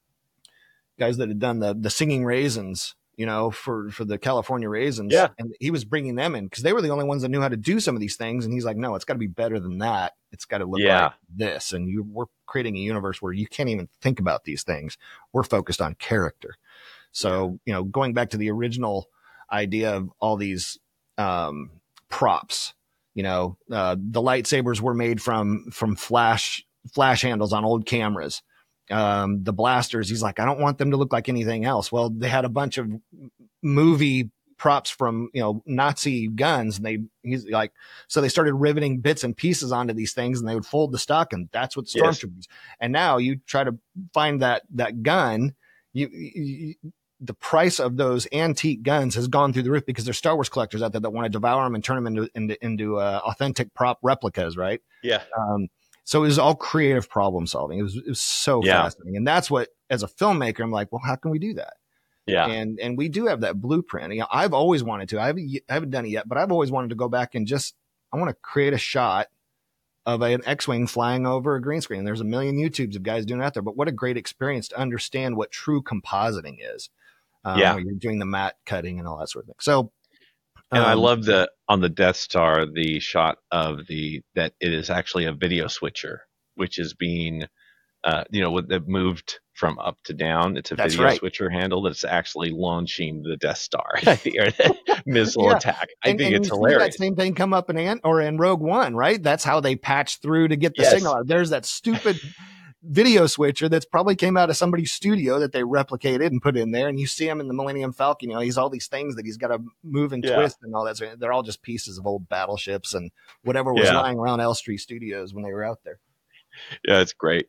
the singing raisins, you know, for the California raisins. Yeah. And he was bringing them in because they were the only ones that knew how to do some of these things. And he's like, no, it's got to be better than that. It's got to look like this. And we're creating a universe where you can't even think about these things. We're focused on character. So, you know, going back to the original idea of all these props, The lightsabers were made from flash handles on old cameras. The blasters, he's like, I don't want them to look like anything else. Well, they had a bunch of movie props from Nazi guns, and he's like, so they started riveting bits and pieces onto these things, and they would fold the stock, and that's what stormtroopers. Yes. And now you try to find that gun, the price of those antique guns has gone through the roof because there's Star Wars collectors out there that want to devour them and turn them into authentic prop replicas, right? Yeah. So it was all creative problem solving. It was so fascinating, and that's what, as a filmmaker, I'm like, well, how can we do that? Yeah. And we do have that blueprint. I've always wanted to. I haven't done it yet, but I've always wanted to go back and I want to create a shot of an X-Wing flying over a green screen. There's a million YouTubes of guys doing it out there, but what a great experience to understand what true compositing is. Where you're doing the matte cutting and all that sort of thing. So, and I love on the Death Star, the shot of that it is actually a video switcher, which is being, that moved from up to down. It's a video switcher handle that's actually launching the Death Star, or the missile attack. I think it's hilarious. That same thing come up in Rogue One, right? That's how they patched through to get the signal out. There's that stupid video switcher that's probably came out of somebody's studio that they replicated and put in there, and you see him in the Millennium Falcon. He's all these things that he's got to move and twist and all that. So they're all just pieces of old battleships and whatever was lying around Elstree Studios when they were out there. Yeah, it's great.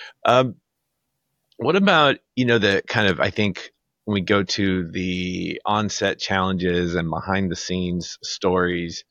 What about the kind of, I think when we go to the on-set challenges and behind the scenes stories,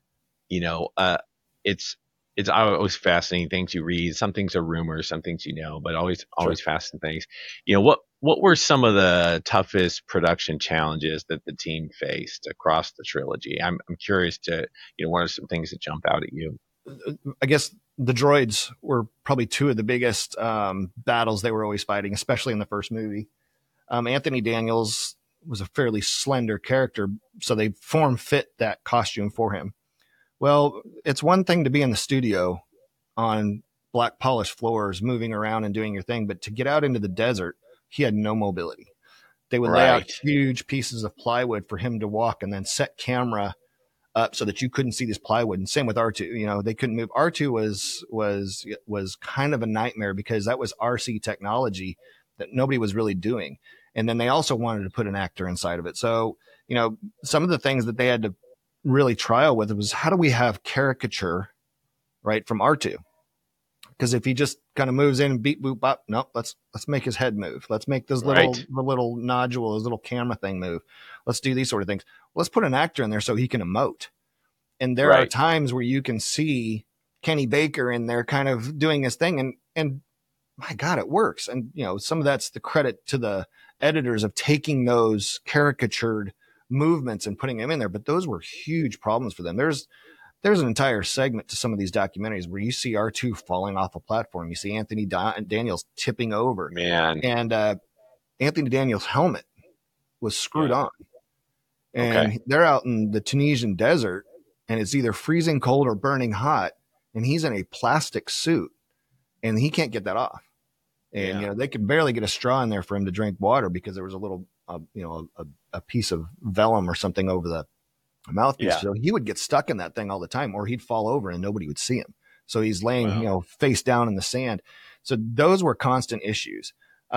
it's always fascinating things you read. Some things are rumors, some things but always fascinating things. What were some of the toughest production challenges that the team faced across the trilogy? I'm curious to, what are some things that jump out at you? I guess the droids were probably two of the biggest battles they were always fighting, especially in the first movie. Anthony Daniels was a fairly slender character, so they form fit that costume for him. Well, it's one thing to be in the studio on black polished floors, moving around and doing your thing, but to get out into the desert, he had no mobility. They would lay out huge pieces of plywood for him to walk and then set camera up so that you couldn't see this plywood. And same with R2, they couldn't move. R2 was kind of a nightmare because that was RC technology that nobody was really doing. And then they also wanted to put an actor inside of it. So, some of the things that they had to really trial with it was, how do we have caricature right from R2? Because if he just kind of moves in and beep boop bop, no, let's make his head move. Let's make this little nodule, his little camera thing move. Let's do these sort of things. Let's put an actor in there so he can emote. And there are times where you can see Kenny Baker in there kind of doing his thing, and my God, it works. And some of that's the credit to the editors of taking those caricatured movements and putting them in there, but those were huge problems for them. There's an entire segment to some of these documentaries where you see R2 falling off a platform. You see Anthony Daniels tipping over, and Anthony Daniels' helmet was screwed on, and they're out in the Tunisian desert, and it's either freezing cold or burning hot, and he's in a plastic suit, and he can't get that off. And they could barely get a straw in there for him to drink water because there was a little a piece of vellum or something over the mouthpiece. So he would get stuck in that thing all the time, or he'd fall over and nobody would see him. So he's laying, face down in the sand. So those were constant issues.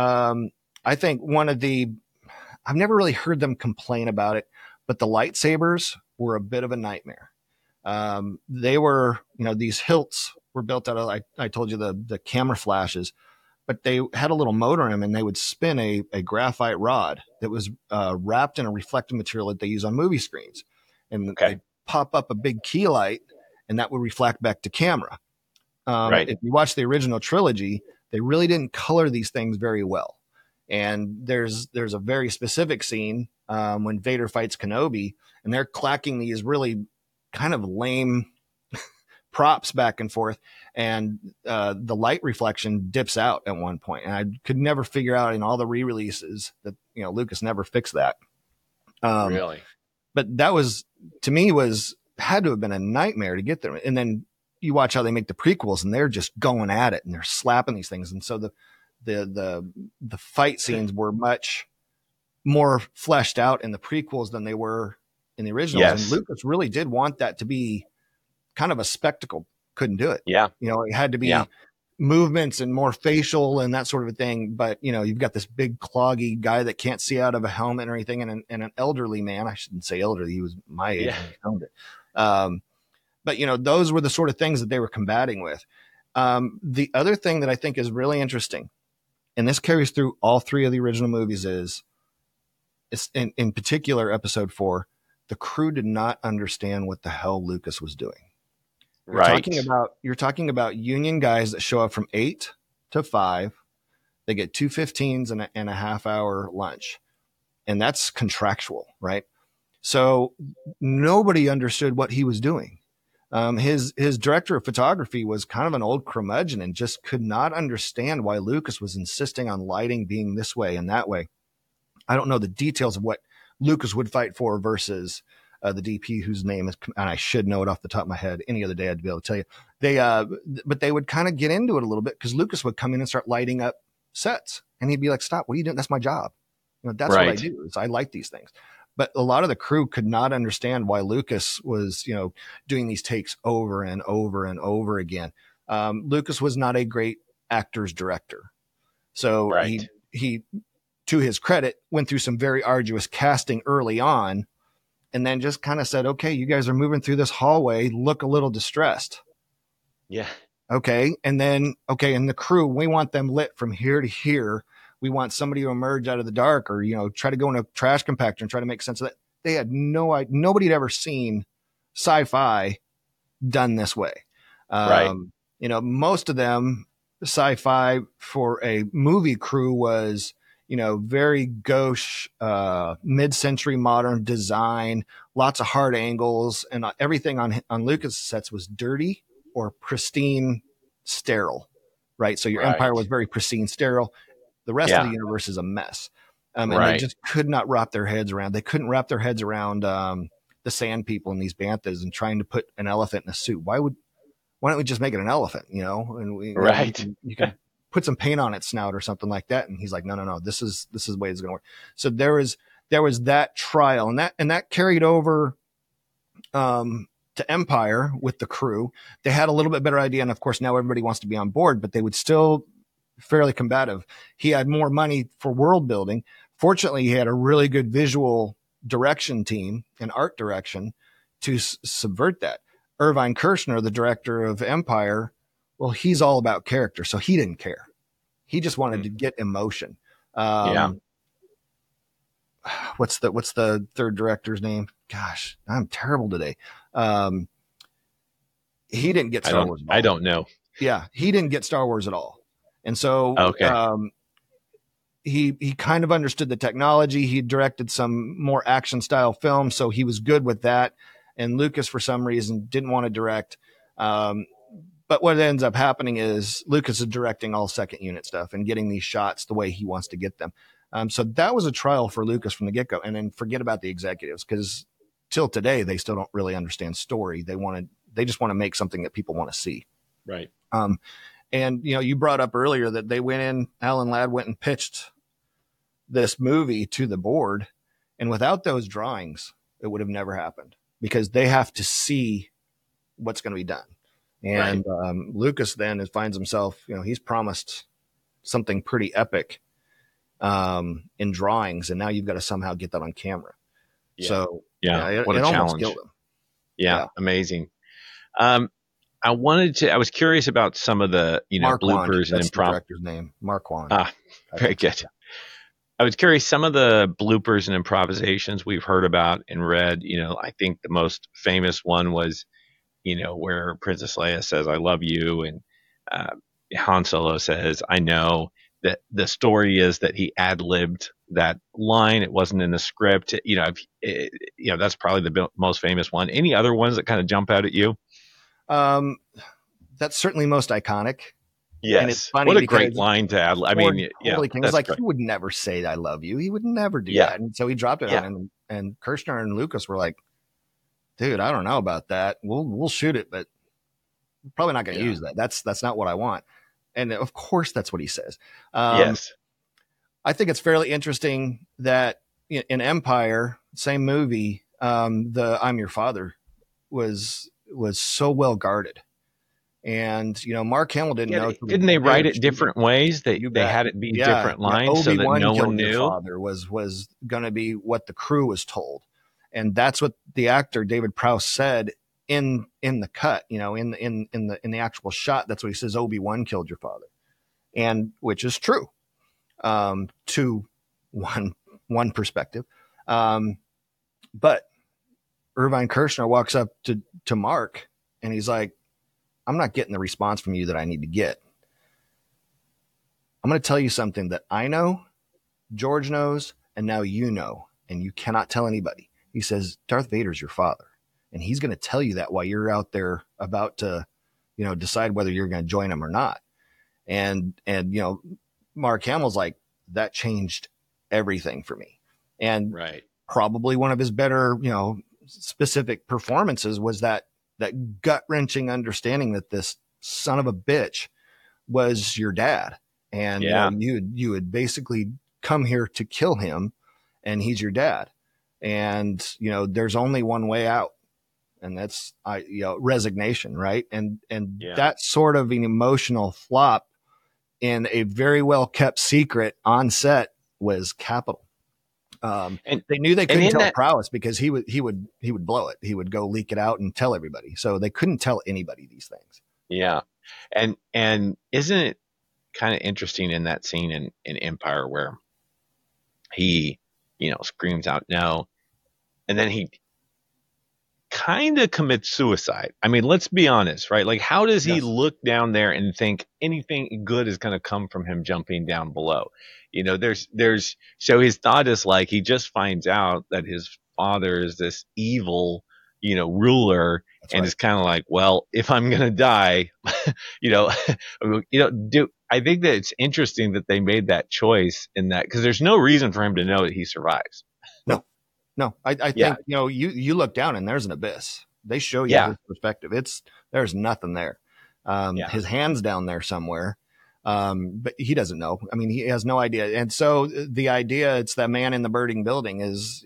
I think I've never really heard them complain about it, but the lightsabers were a bit of a nightmare. They were, these hilts were built out of, I told you the camera flashes, but they had a little motor in them, and they would spin a graphite rod that was wrapped in a reflective material that they use on movie screens. And they pop up a big key light, and that would reflect back to camera. If you watch the original trilogy, they really didn't color these things very well. And there's a very specific scene when Vader fights Kenobi, and they're clacking these really kind of lame props back and forth, and the light reflection dips out at one point, and I could never figure out in all the re-releases that Lucas never fixed that. Really, but that was, to me, had to have been a nightmare to get there. And then you watch how they make the prequels, and they're just going at it, and they're slapping these things, and so the fight scenes were much more fleshed out in the prequels than they were in the originals. And Lucas really did want that to be kind of a spectacle. Couldn't do it. Yeah. It had to be movements and more facial and that sort of a thing. But, you've got this big cloggy guy that can't see out of a helmet or anything. And an elderly man, I shouldn't say elderly. He was my age when he filmed it. But, those were the sort of things that they were combating with. The other thing that I think is really interesting, and this carries through all three of the original movies, is in particular, episode 4, the crew did not understand what the hell Lucas was doing. You're talking about union guys that show up from 8 to 5. They get 2 15s and a half-hour lunch. And that's contractual, right? So nobody understood what he was doing. His director of photography was kind of an old curmudgeon and just could not understand why Lucas was insisting on lighting being this way and that way. I don't know the details of what Lucas would fight for versus the DP, whose name is, and I should know it off the top of my head. Any other day I'd be able to tell you. But they would kind of get into it a little bit because Lucas would come in and start lighting up sets, and he'd be like, "Stop! What are you doing? That's my job. That's what I do. Is I light these things." But a lot of the crew could not understand why Lucas was, doing these takes over and over and over again. Lucas was not a great actor's director, so he, to his credit, went through some very arduous casting early on. And then just kind of said, okay, you guys are moving through this hallway, look a little distressed. Yeah. Okay. And then, and the crew, we want them lit from here to here. We want somebody to emerge out of the dark or, try to go in a trash compactor and try to make sense of that. They had no idea. Nobody had ever seen sci-fi done this way. Most of them, sci-fi for a movie crew was, very gauche, mid-century modern design, lots of hard angles, and everything on Lucas sets was dirty or pristine, sterile, right? So your Empire was very pristine, sterile. The rest of the universe is a mess. And they just could not wrap their heads around. They couldn't wrap their heads around the sand people and these banthas and trying to put an elephant in a suit. Why don't we just make it an elephant, And you can put some paint on its snout or something like that. And he's like, no, this is the way it's going to work. So there was that trial and that carried over, to Empire with the crew. They had a little bit better idea. And of course, now everybody wants to be on board, but they would still fairly combative. He had more money for world building. Fortunately, he had a really good visual direction team and art direction to subvert that. Irvine Kershner, the director of Empire, well, he's all about character, so he didn't care. He just wanted to get emotion. What's the third director's name? Gosh, I'm terrible today. He didn't get Star Wars at all. I don't know. Yeah, he didn't get Star Wars at all. And so he kind of understood the technology. He directed some more action style films, so he was good with that. And Lucas, for some reason, didn't want to direct. But what ends up happening is Lucas is directing all second unit stuff and getting these shots the way he wants to get them. So that was a trial for Lucas from the get-go. And then forget about the executives, because till today, they still don't really understand story. They just want to make something that people want to see. Right. And, you brought up earlier that they went in, Alan Ladd went and pitched this movie to the board. And without those drawings, it would have never happened, because they have to see what's going to be done. And Lucas then finds himself, he's promised something pretty epic in drawings, and now you've got to somehow get that on camera. Yeah. So what a challenge. Yeah, amazing. I was curious about some of the, bloopers and improv. Director's name, Marquand. Very good. I was curious, some of the bloopers and improvisations we've heard about and read, I think the most famous one was, where Princess Leia says, "I love you." And Han Solo says, "I know." That the story is that he ad-libbed that line. It wasn't in the script. That's probably the most famous one. Any other ones that kind of jump out at you? That's certainly most iconic. Yes. And it's funny, what a great line to add. I mean, it's like, he would never say "I love you." He would never do that. And so he dropped it on him, and Kershner and Lucas were like, "Dude, I don't know about that. We'll shoot it, but we're probably not going to use that. That's not what I want." And of course, that's what he says. Yes. I think it's fairly interesting that in Empire, same movie, the "I'm Your Father" was was so well guarded. And Mark Hamill didn't Yeah, know till the didn't they day write of it shooting. different ways? You They bet. had it be Yeah, different yeah. lines so that Obi-Wan no one killed your knew. father was going to be what the crew was told, and that's what the actor David Prowse said in the cut. In the actual shot, that's what he says. Obi-Wan killed your father, and which is true. To one perspective, but Irvine Kershner walks up to Mark and he's like, "I'm not getting the response from you that I need to get. I'm going to tell you something that I know, George knows, and now you know, and you cannot tell anybody." He says, "Darth Vader's your father, and he's going to tell you that while you're out there about to, decide whether you're going to join him or not." And Mark Hamill's like, "That changed everything for me." And Right. probably one of his better, specific performances was that gut wrenching understanding that this son of a bitch was your dad. And Yeah. you would basically come here to kill him, and he's your dad. And there's only one way out, and that's resignation, right? And Yeah. that sort of an emotional flop in a very well kept secret on set was capital. And they knew they couldn't in tell that, Prowse because he would blow it. He would go leak it out and tell everybody. So they couldn't tell anybody these things. yeah. And isn't it kind of interesting in that scene in Empire where he, screams out no, and then he kind of commits suicide. I mean, let's be honest, right? Like, how does he Yes. look down there and think anything good is going to come from him jumping down below? So his thought is like, he just finds out that his father is this evil, ruler. That's And right. it's kind of like, well, if I'm going to die, I think that it's interesting that they made that choice in that, because there's no reason for him to know that he survives. No, I Yeah. think, you look down and there's an abyss. They show you Yeah. his perspective. There's nothing there. Yeah. His hand's down there somewhere. But he doesn't know. I mean, he has no idea. And so the idea, it's that man in the burning building is,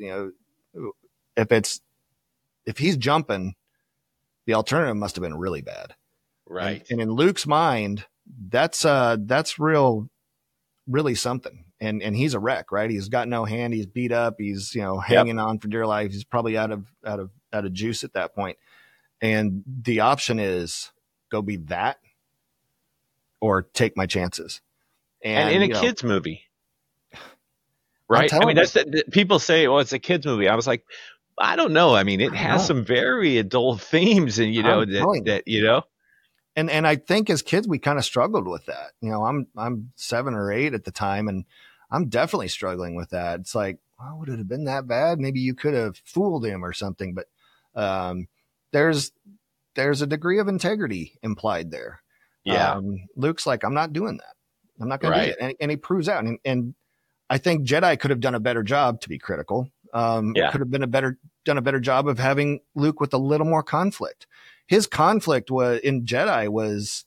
if he's jumping, the alternative must have been really bad. Right. And in Luke's mind, that's really something. And he's a wreck, right? He's got no hand. He's beat up. He's, hanging on for dear life. He's probably out of juice at that point. And the option is go be that or take my chances. And in a kid's movie, right? I mean, people say, well, it's a kid's movie. I was like, I don't know. I mean, it has some very adult themes, and And I think as kids we kind of struggled with that. I'm 7 or 8 at the time, and I'm definitely struggling with that. It's like, well, would it have been that bad? Maybe you could have fooled him or something. But there's a degree of integrity implied there. Yeah. Luke's like, I'm not doing that. I'm not going to do it. And he proves out. And I think Jedi could have done a better job, to be critical. Could have done a better job of having Luke with a little more conflict. His conflict in Jedi was,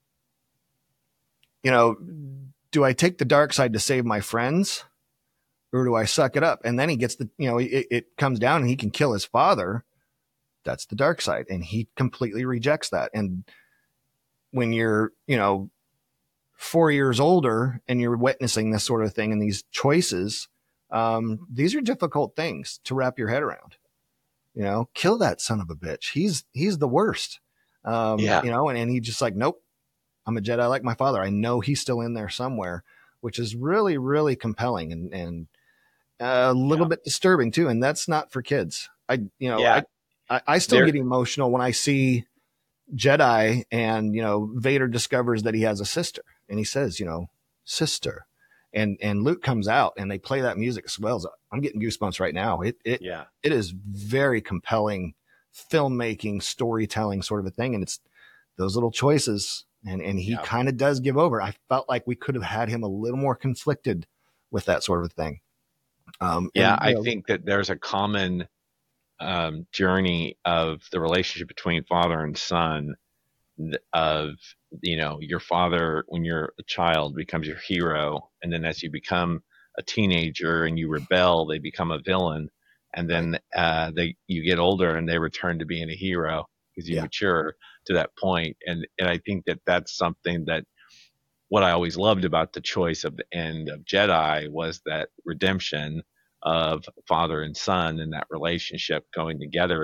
do I take the dark side to save my friends, or do I suck it up? And then he gets it comes down and he can kill his father. That's the dark side. And he completely rejects that. And when you're, 4 years older and you're witnessing this sort of thing and these choices, these are difficult things to wrap your head around. Kill that son of a bitch. He's the worst. And he's just like, nope, I'm a Jedi like my father. I know he's still in there somewhere, which is really, really compelling and a little bit disturbing too. And that's not for kids. I still get emotional when I see Jedi and, Vader discovers that he has a sister and he says, sister, and Luke comes out and they play that music as well. I'm getting goosebumps right now. It is very compelling filmmaking, storytelling sort of a thing. And it's those little choices. And he kind of does give over. I felt like we could have had him a little more conflicted with that sort of thing. I think that there's a common journey of the relationship between father and son of, your father, when you're a child, becomes your hero. And then as you become a teenager and you rebel, they become a villain. And then you get older and they return to being a hero. because you Yeah. mature to that point. And I think that that's something that what I always loved about the choice of the end of Jedi was that redemption of father and son and that relationship going together,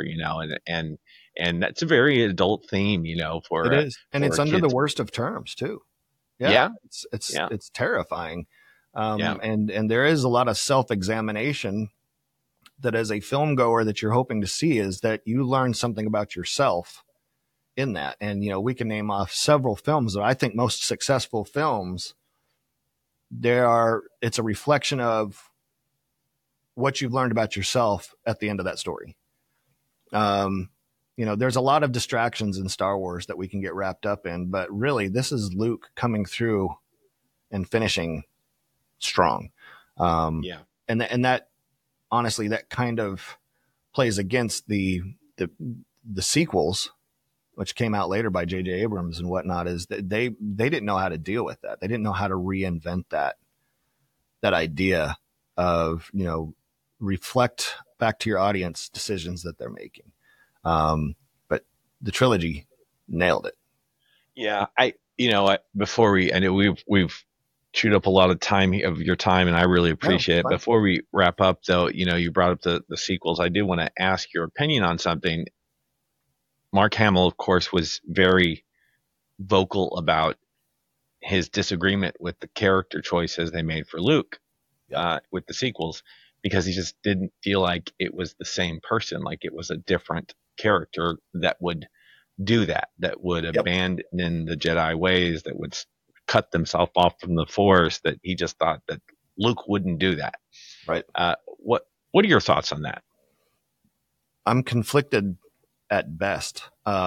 and that's a very adult theme, It is, and for it's a under the kid. worst of terms too. Yeah, Yeah, it's yeah, it's terrifying, yeah, and there is a lot of self examination that as a film goer that you're hoping to see is that you learn something about yourself in that. And we can name off several films that I think most successful films. It's a reflection of what you've learned about yourself at the end of that story. There's a lot of distractions in Star Wars that we can get wrapped up in, but really this is Luke coming through and finishing strong. yeah, And that honestly, that kind of plays against the sequels, which came out later by J.J. Abrams and whatnot, is that they didn't know how to deal with that. They didn't know how to reinvent that idea of, reflect back to your audience decisions that they're making. But the trilogy nailed it. yeah. Before I know we've chewed up a lot of time of your time, and I really No, appreciate it. fine. Before we wrap up, though, you brought up the sequels. I do want to ask your opinion on something. Mark Hamill, of course, was very vocal about his disagreement with the character choices they made for Luke Yep. with the sequels, because he just didn't feel like it was the same person, like it was a different character that would do that would Yep. abandon the Jedi ways, that would cut themselves off from the Force, that he just thought that Luke wouldn't do that. Right. What are your thoughts on that? I'm conflicted at best.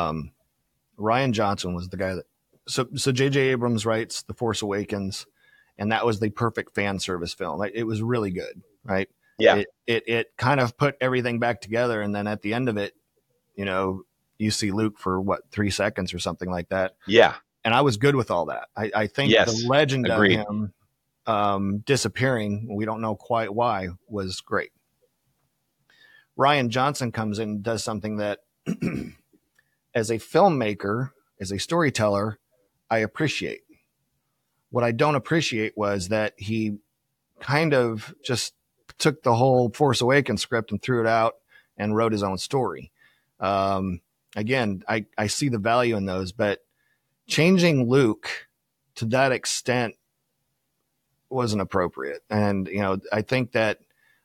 Rian Johnson was the guy that. So J.J. Abrams writes The Force Awakens, and that was the perfect fan service film. It was really good, right? Yeah. It kind of put everything back together, and then at the end of it, you see Luke for 3 seconds or something like that. Yeah. And I was good with all that. I think Yes. the legend Agreed. of him disappearing, we don't know quite why, was great. Rian Johnson comes in and does something that, as a filmmaker, as a storyteller, I appreciate. What I don't appreciate was that he kind of just took the whole Force Awakens script and threw it out and wrote his own story. Again, I see the value in those, but changing Luke to that extent wasn't appropriate. And, I think that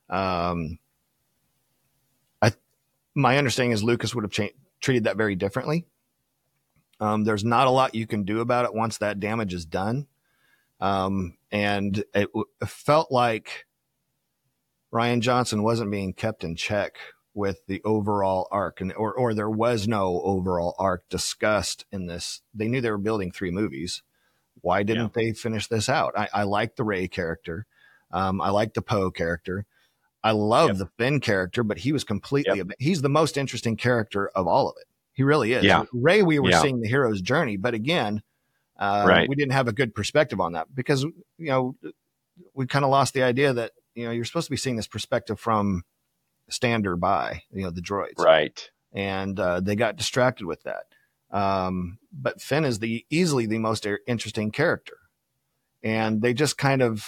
my understanding is Lucas would have treated that very differently. There's not a lot you can do about it once that damage is done. And it felt like Rian Johnson wasn't being kept in check with the overall arc, or there was no overall arc discussed in this. They knew they were building 3 movies. Why didn't they finish this out? I like the Rey character. I like the Poe character. I love the Finn character, but he was completely, he's the most interesting character of all of it. He really is. Yeah. Rey, we were seeing the hero's journey, but again, we didn't have a good perspective on that because, we kind of lost the idea that, you're supposed to be seeing this perspective from Stander by, the droids. Right. And they got distracted with that. But Finn is easily the most interesting character. And they just kind of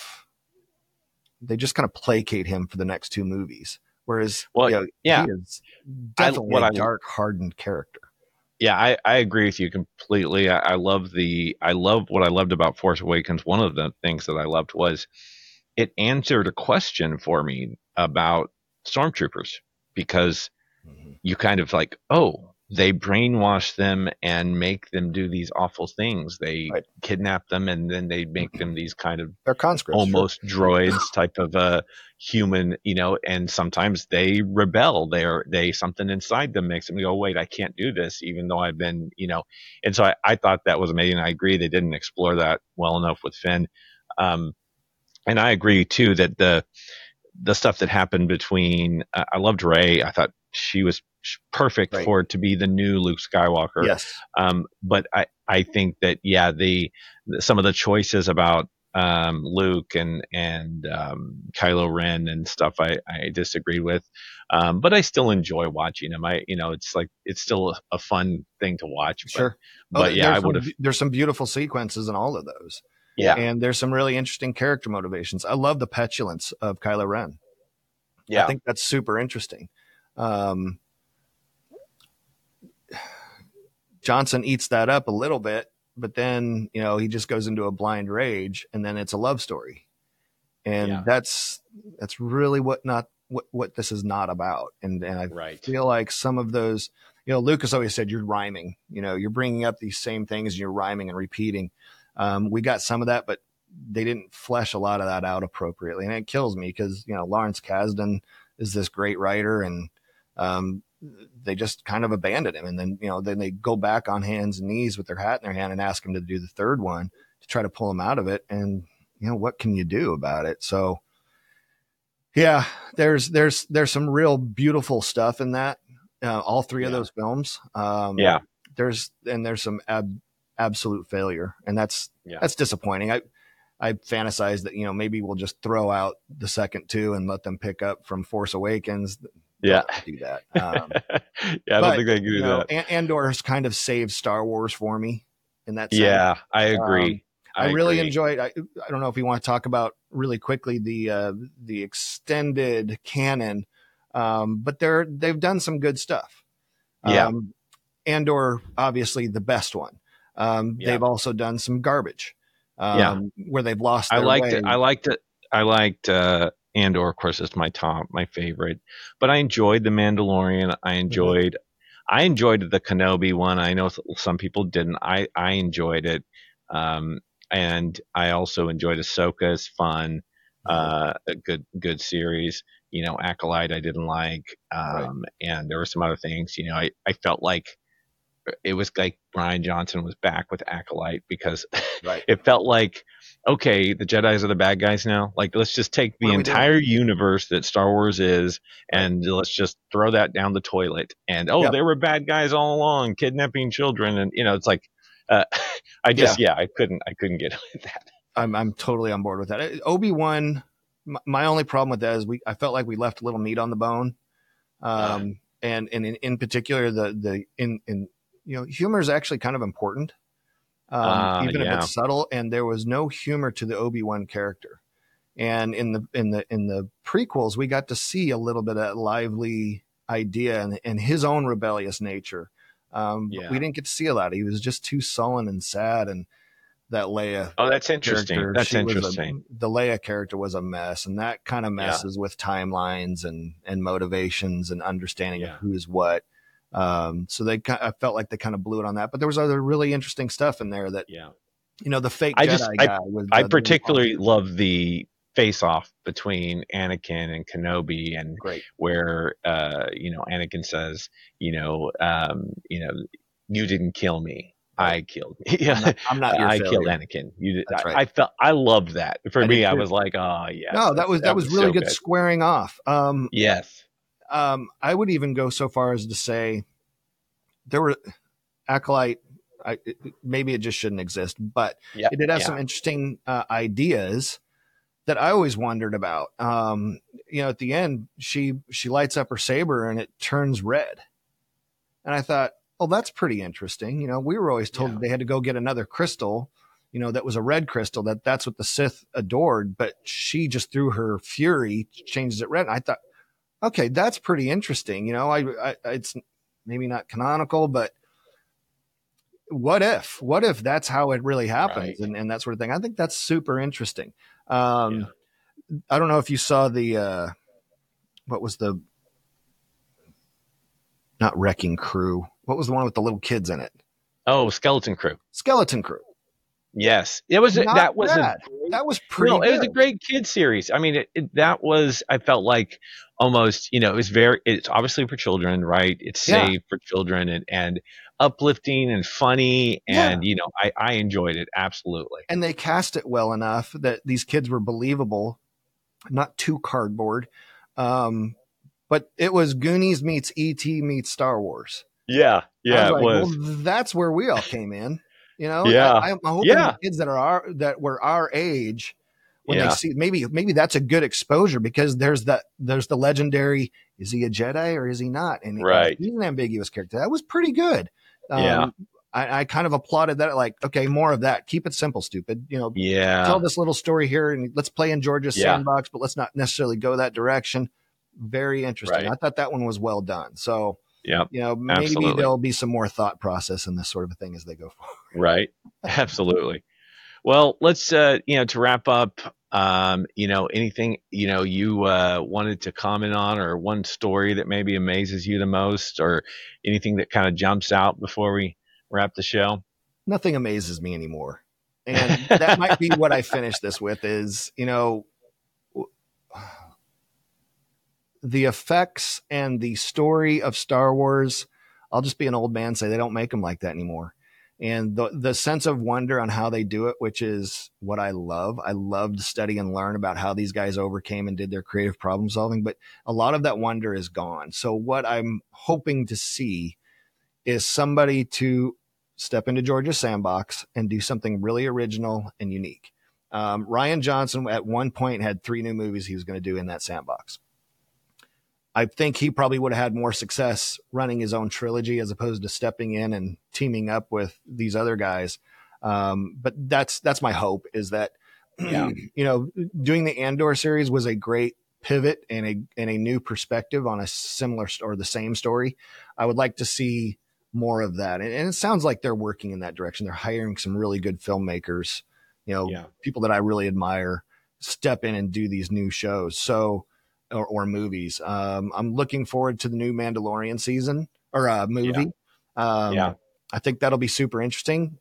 placate him for the next 2 movies. Whereas, he is definitely a dark, hardened character. Yeah, I agree with you completely. I love what I loved about Force Awakens. One of the things that I loved was it answered a question for me about stormtroopers, because you kind of like, they brainwash them and make them do these awful things. They kidnap them and then they make them these kind of they're conscripts, almost droids type of human, and sometimes they rebel. They something inside them makes them go, wait, I can't do this, even though I've been, and so I thought that was amazing. I agree they didn't explore that well enough with Finn. And I agree too that the stuff that happened between, I loved Rey. I thought she was perfect for it to be the new Luke Skywalker. Yes. But I think that, some of the choices about Luke and Kylo Ren and stuff I disagreed with, but I still enjoy watching them. It's like it's still a fun thing to watch. Sure. But yeah, I would have. There's some beautiful sequences in all of those. Yeah, and there's some really interesting character motivations. I love the petulance of Kylo Ren. yeah, I think that's super interesting. Johnson eats that up a little bit, but then, he just goes into a blind rage, and then it's a love story. And that's really what this is not about. And I feel like some of those, Lucas always said, you're rhyming, you're bringing up these same things and you're rhyming and repeating. We got some of that, but they didn't flesh a lot of that out appropriately. And it kills me because, Lawrence Kasdan is this great writer, and they just kind of abandoned him. And then, then they go back on hands and knees with their hat in their hand and ask him to do the third one to try to pull him out of it. And, what can you do about it? So yeah, there's some real beautiful stuff in that. All three of those films. There's some absolute failure, and that's disappointing. I fantasize that, andor we'll just throw out the second two and let them pick up from Force Awakens. Yeah. Do that. I don't think they can do that. Andor has kind of saved Star Wars for me in that sense. Yeah, I agree. I really enjoyed. I don't know if you want to talk about really quickly the extended canon, but they've done some good stuff. Andor, obviously the best one. They've also done some garbage. Where they've lost their way. I liked Andor, of course, is my favorite. But I enjoyed The Mandalorian. I enjoyed the Kenobi one. I know some people didn't. I enjoyed it. And I also enjoyed Ahsoka. It's fun. A good series. Acolyte I didn't like. And there were some other things. I felt like it was like Rian Johnson was back with Acolyte because it felt like, okay, the Jedis are the bad guys now. Like, let's just take the entire universe that Star Wars is and let's just throw that down the toilet. And, they were bad guys all along, kidnapping children. And, it's like, I couldn't get with that. I'm totally on board with that. Obi-Wan, my only problem with that is I felt like we left a little meat on the bone. And in particular, humor is actually kind of important, even if it's subtle. And there was no humor to the Obi-Wan character. And in the prequels, we got to see a little bit of that lively idea and his own rebellious nature. But we didn't get to see a lot. He was just too sullen and sad. And that Leia. Oh, that's interesting. The Leia character was a mess, and that kind of messes with timelines and motivations and understanding of who's what. So I felt like they kind of blew it on that, but there was other really interesting stuff in there that, the fake Jedi guy was. I particularly love the face-off between Anakin and Kenobi, and where Anakin says, you didn't kill me. I killed. I'm not your I failure. killed Anakin. You did. Right. I loved that. For me, I was like, oh yeah. No, that was really so good squaring off. Yes. I would even go so far as to say there were Acolyte. Maybe it just shouldn't exist, but it did have some interesting ideas that I always wondered about. At the end, she lights up her saber and it turns red, and I thought, oh, that's pretty interesting. We were always told that they had to go get another crystal, that was a red crystal, that's what the Sith adored, but she just through her fury changes it red. And I thought, okay, that's pretty interesting. It's maybe not canonical, but what if that's how it really happens and that sort of thing? I think that's super interesting. I don't know if you saw the, what was the, not Wrecking Crew. What was the one with the little kids in it? Oh, Skeleton Crew. Yes, it was. That was pretty. No, it was a great kid series. I mean, I felt like almost. It's obviously for children, right? It's safe for children and uplifting and funny, and I enjoyed it absolutely. And they cast it well enough that these kids were believable, not too cardboard. But it was Goonies meets E.T. meets Star Wars. Yeah, it was. Well, that's where we all came in. You know, Yeah. I'm hoping the Yeah. kids that were our age, when they Yeah. see, maybe that's a good exposure, because there's the legendary, is he a Jedi or is he not? And Right. he's an ambiguous character. That was pretty good. Yeah. Um, I kind of applauded that. Like, okay, more of that. Keep it simple, stupid. You know, tell Yeah. this little story here and let's play in Georgia's Yeah. sandbox, but let's not necessarily go that direction. Very interesting. Right. I thought that one was well done. So, Yep. you know, maybe Absolutely. there'll be some more thought process in this sort of a thing as they go forward. Right. Absolutely. Well, let's to wrap up, anything, you wanted to comment on, or one story that maybe amazes you the most, or anything that kind of jumps out before we wrap the show. Nothing amazes me anymore. And that might be what I finish this with is, the effects and the story of Star Wars. I'll just be an old man and say they don't make them like that anymore. And the sense of wonder on how they do it, which is what I love. I love to study and learn about how these guys overcame and did their creative problem solving, but a lot of that wonder is gone. So what I'm hoping to see is somebody to step into Georgia's sandbox and do something really original and unique. Rian Johnson at one point had 3 new movies he was going to do in that sandbox. I think he probably would have had more success running his own trilogy as opposed to stepping in and teaming up with these other guys. But that's my hope, is that, Yeah. doing the Andor series was a great pivot and a new perspective on a similar or the same story. I would like to see more of that. And it sounds like they're working in that direction. They're hiring some really good filmmakers, people that I really admire, step in and do these new shows. So, or movies. I'm looking forward to the new Mandalorian season or movie. Yeah. I think that'll be super interesting.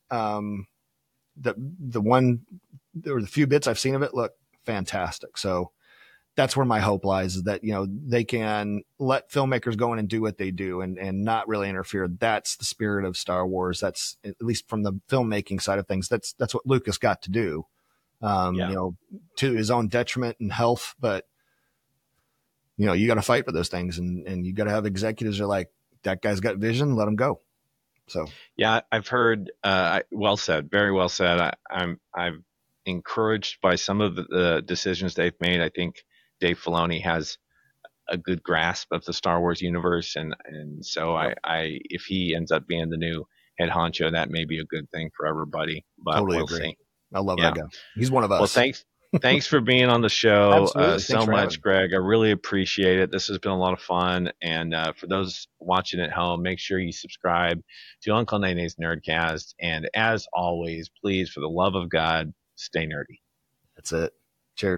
The one or the few bits I've seen of it look fantastic. So that's where my hope lies, is that, they can let filmmakers go in and do what they do and not really interfere. That's the spirit of Star Wars. That's, at least from the filmmaking side of things, that's what Lucas got to do, to his own detriment and health. But, you got to fight for those things, and you got to have executives who are like, that guy's got vision, let him go. So, Yeah, I've heard, well said, very well said. I'm encouraged by some of the decisions they've made. I think Dave Filoni has a good grasp of the Star Wars universe, and so yep, if he ends up being the new head honcho, that may be a good thing for everybody. But totally we'll agree. see. I love Yeah. that guy. He's one of Well, us. thanks for being on the show Absolutely. so Thanks for having much, me. Greg. I really appreciate it. This has been a lot of fun. And for those watching at home, make sure you subscribe to Uncle Nene's Nerdcast. And as always, please, for the love of God, stay nerdy. That's it.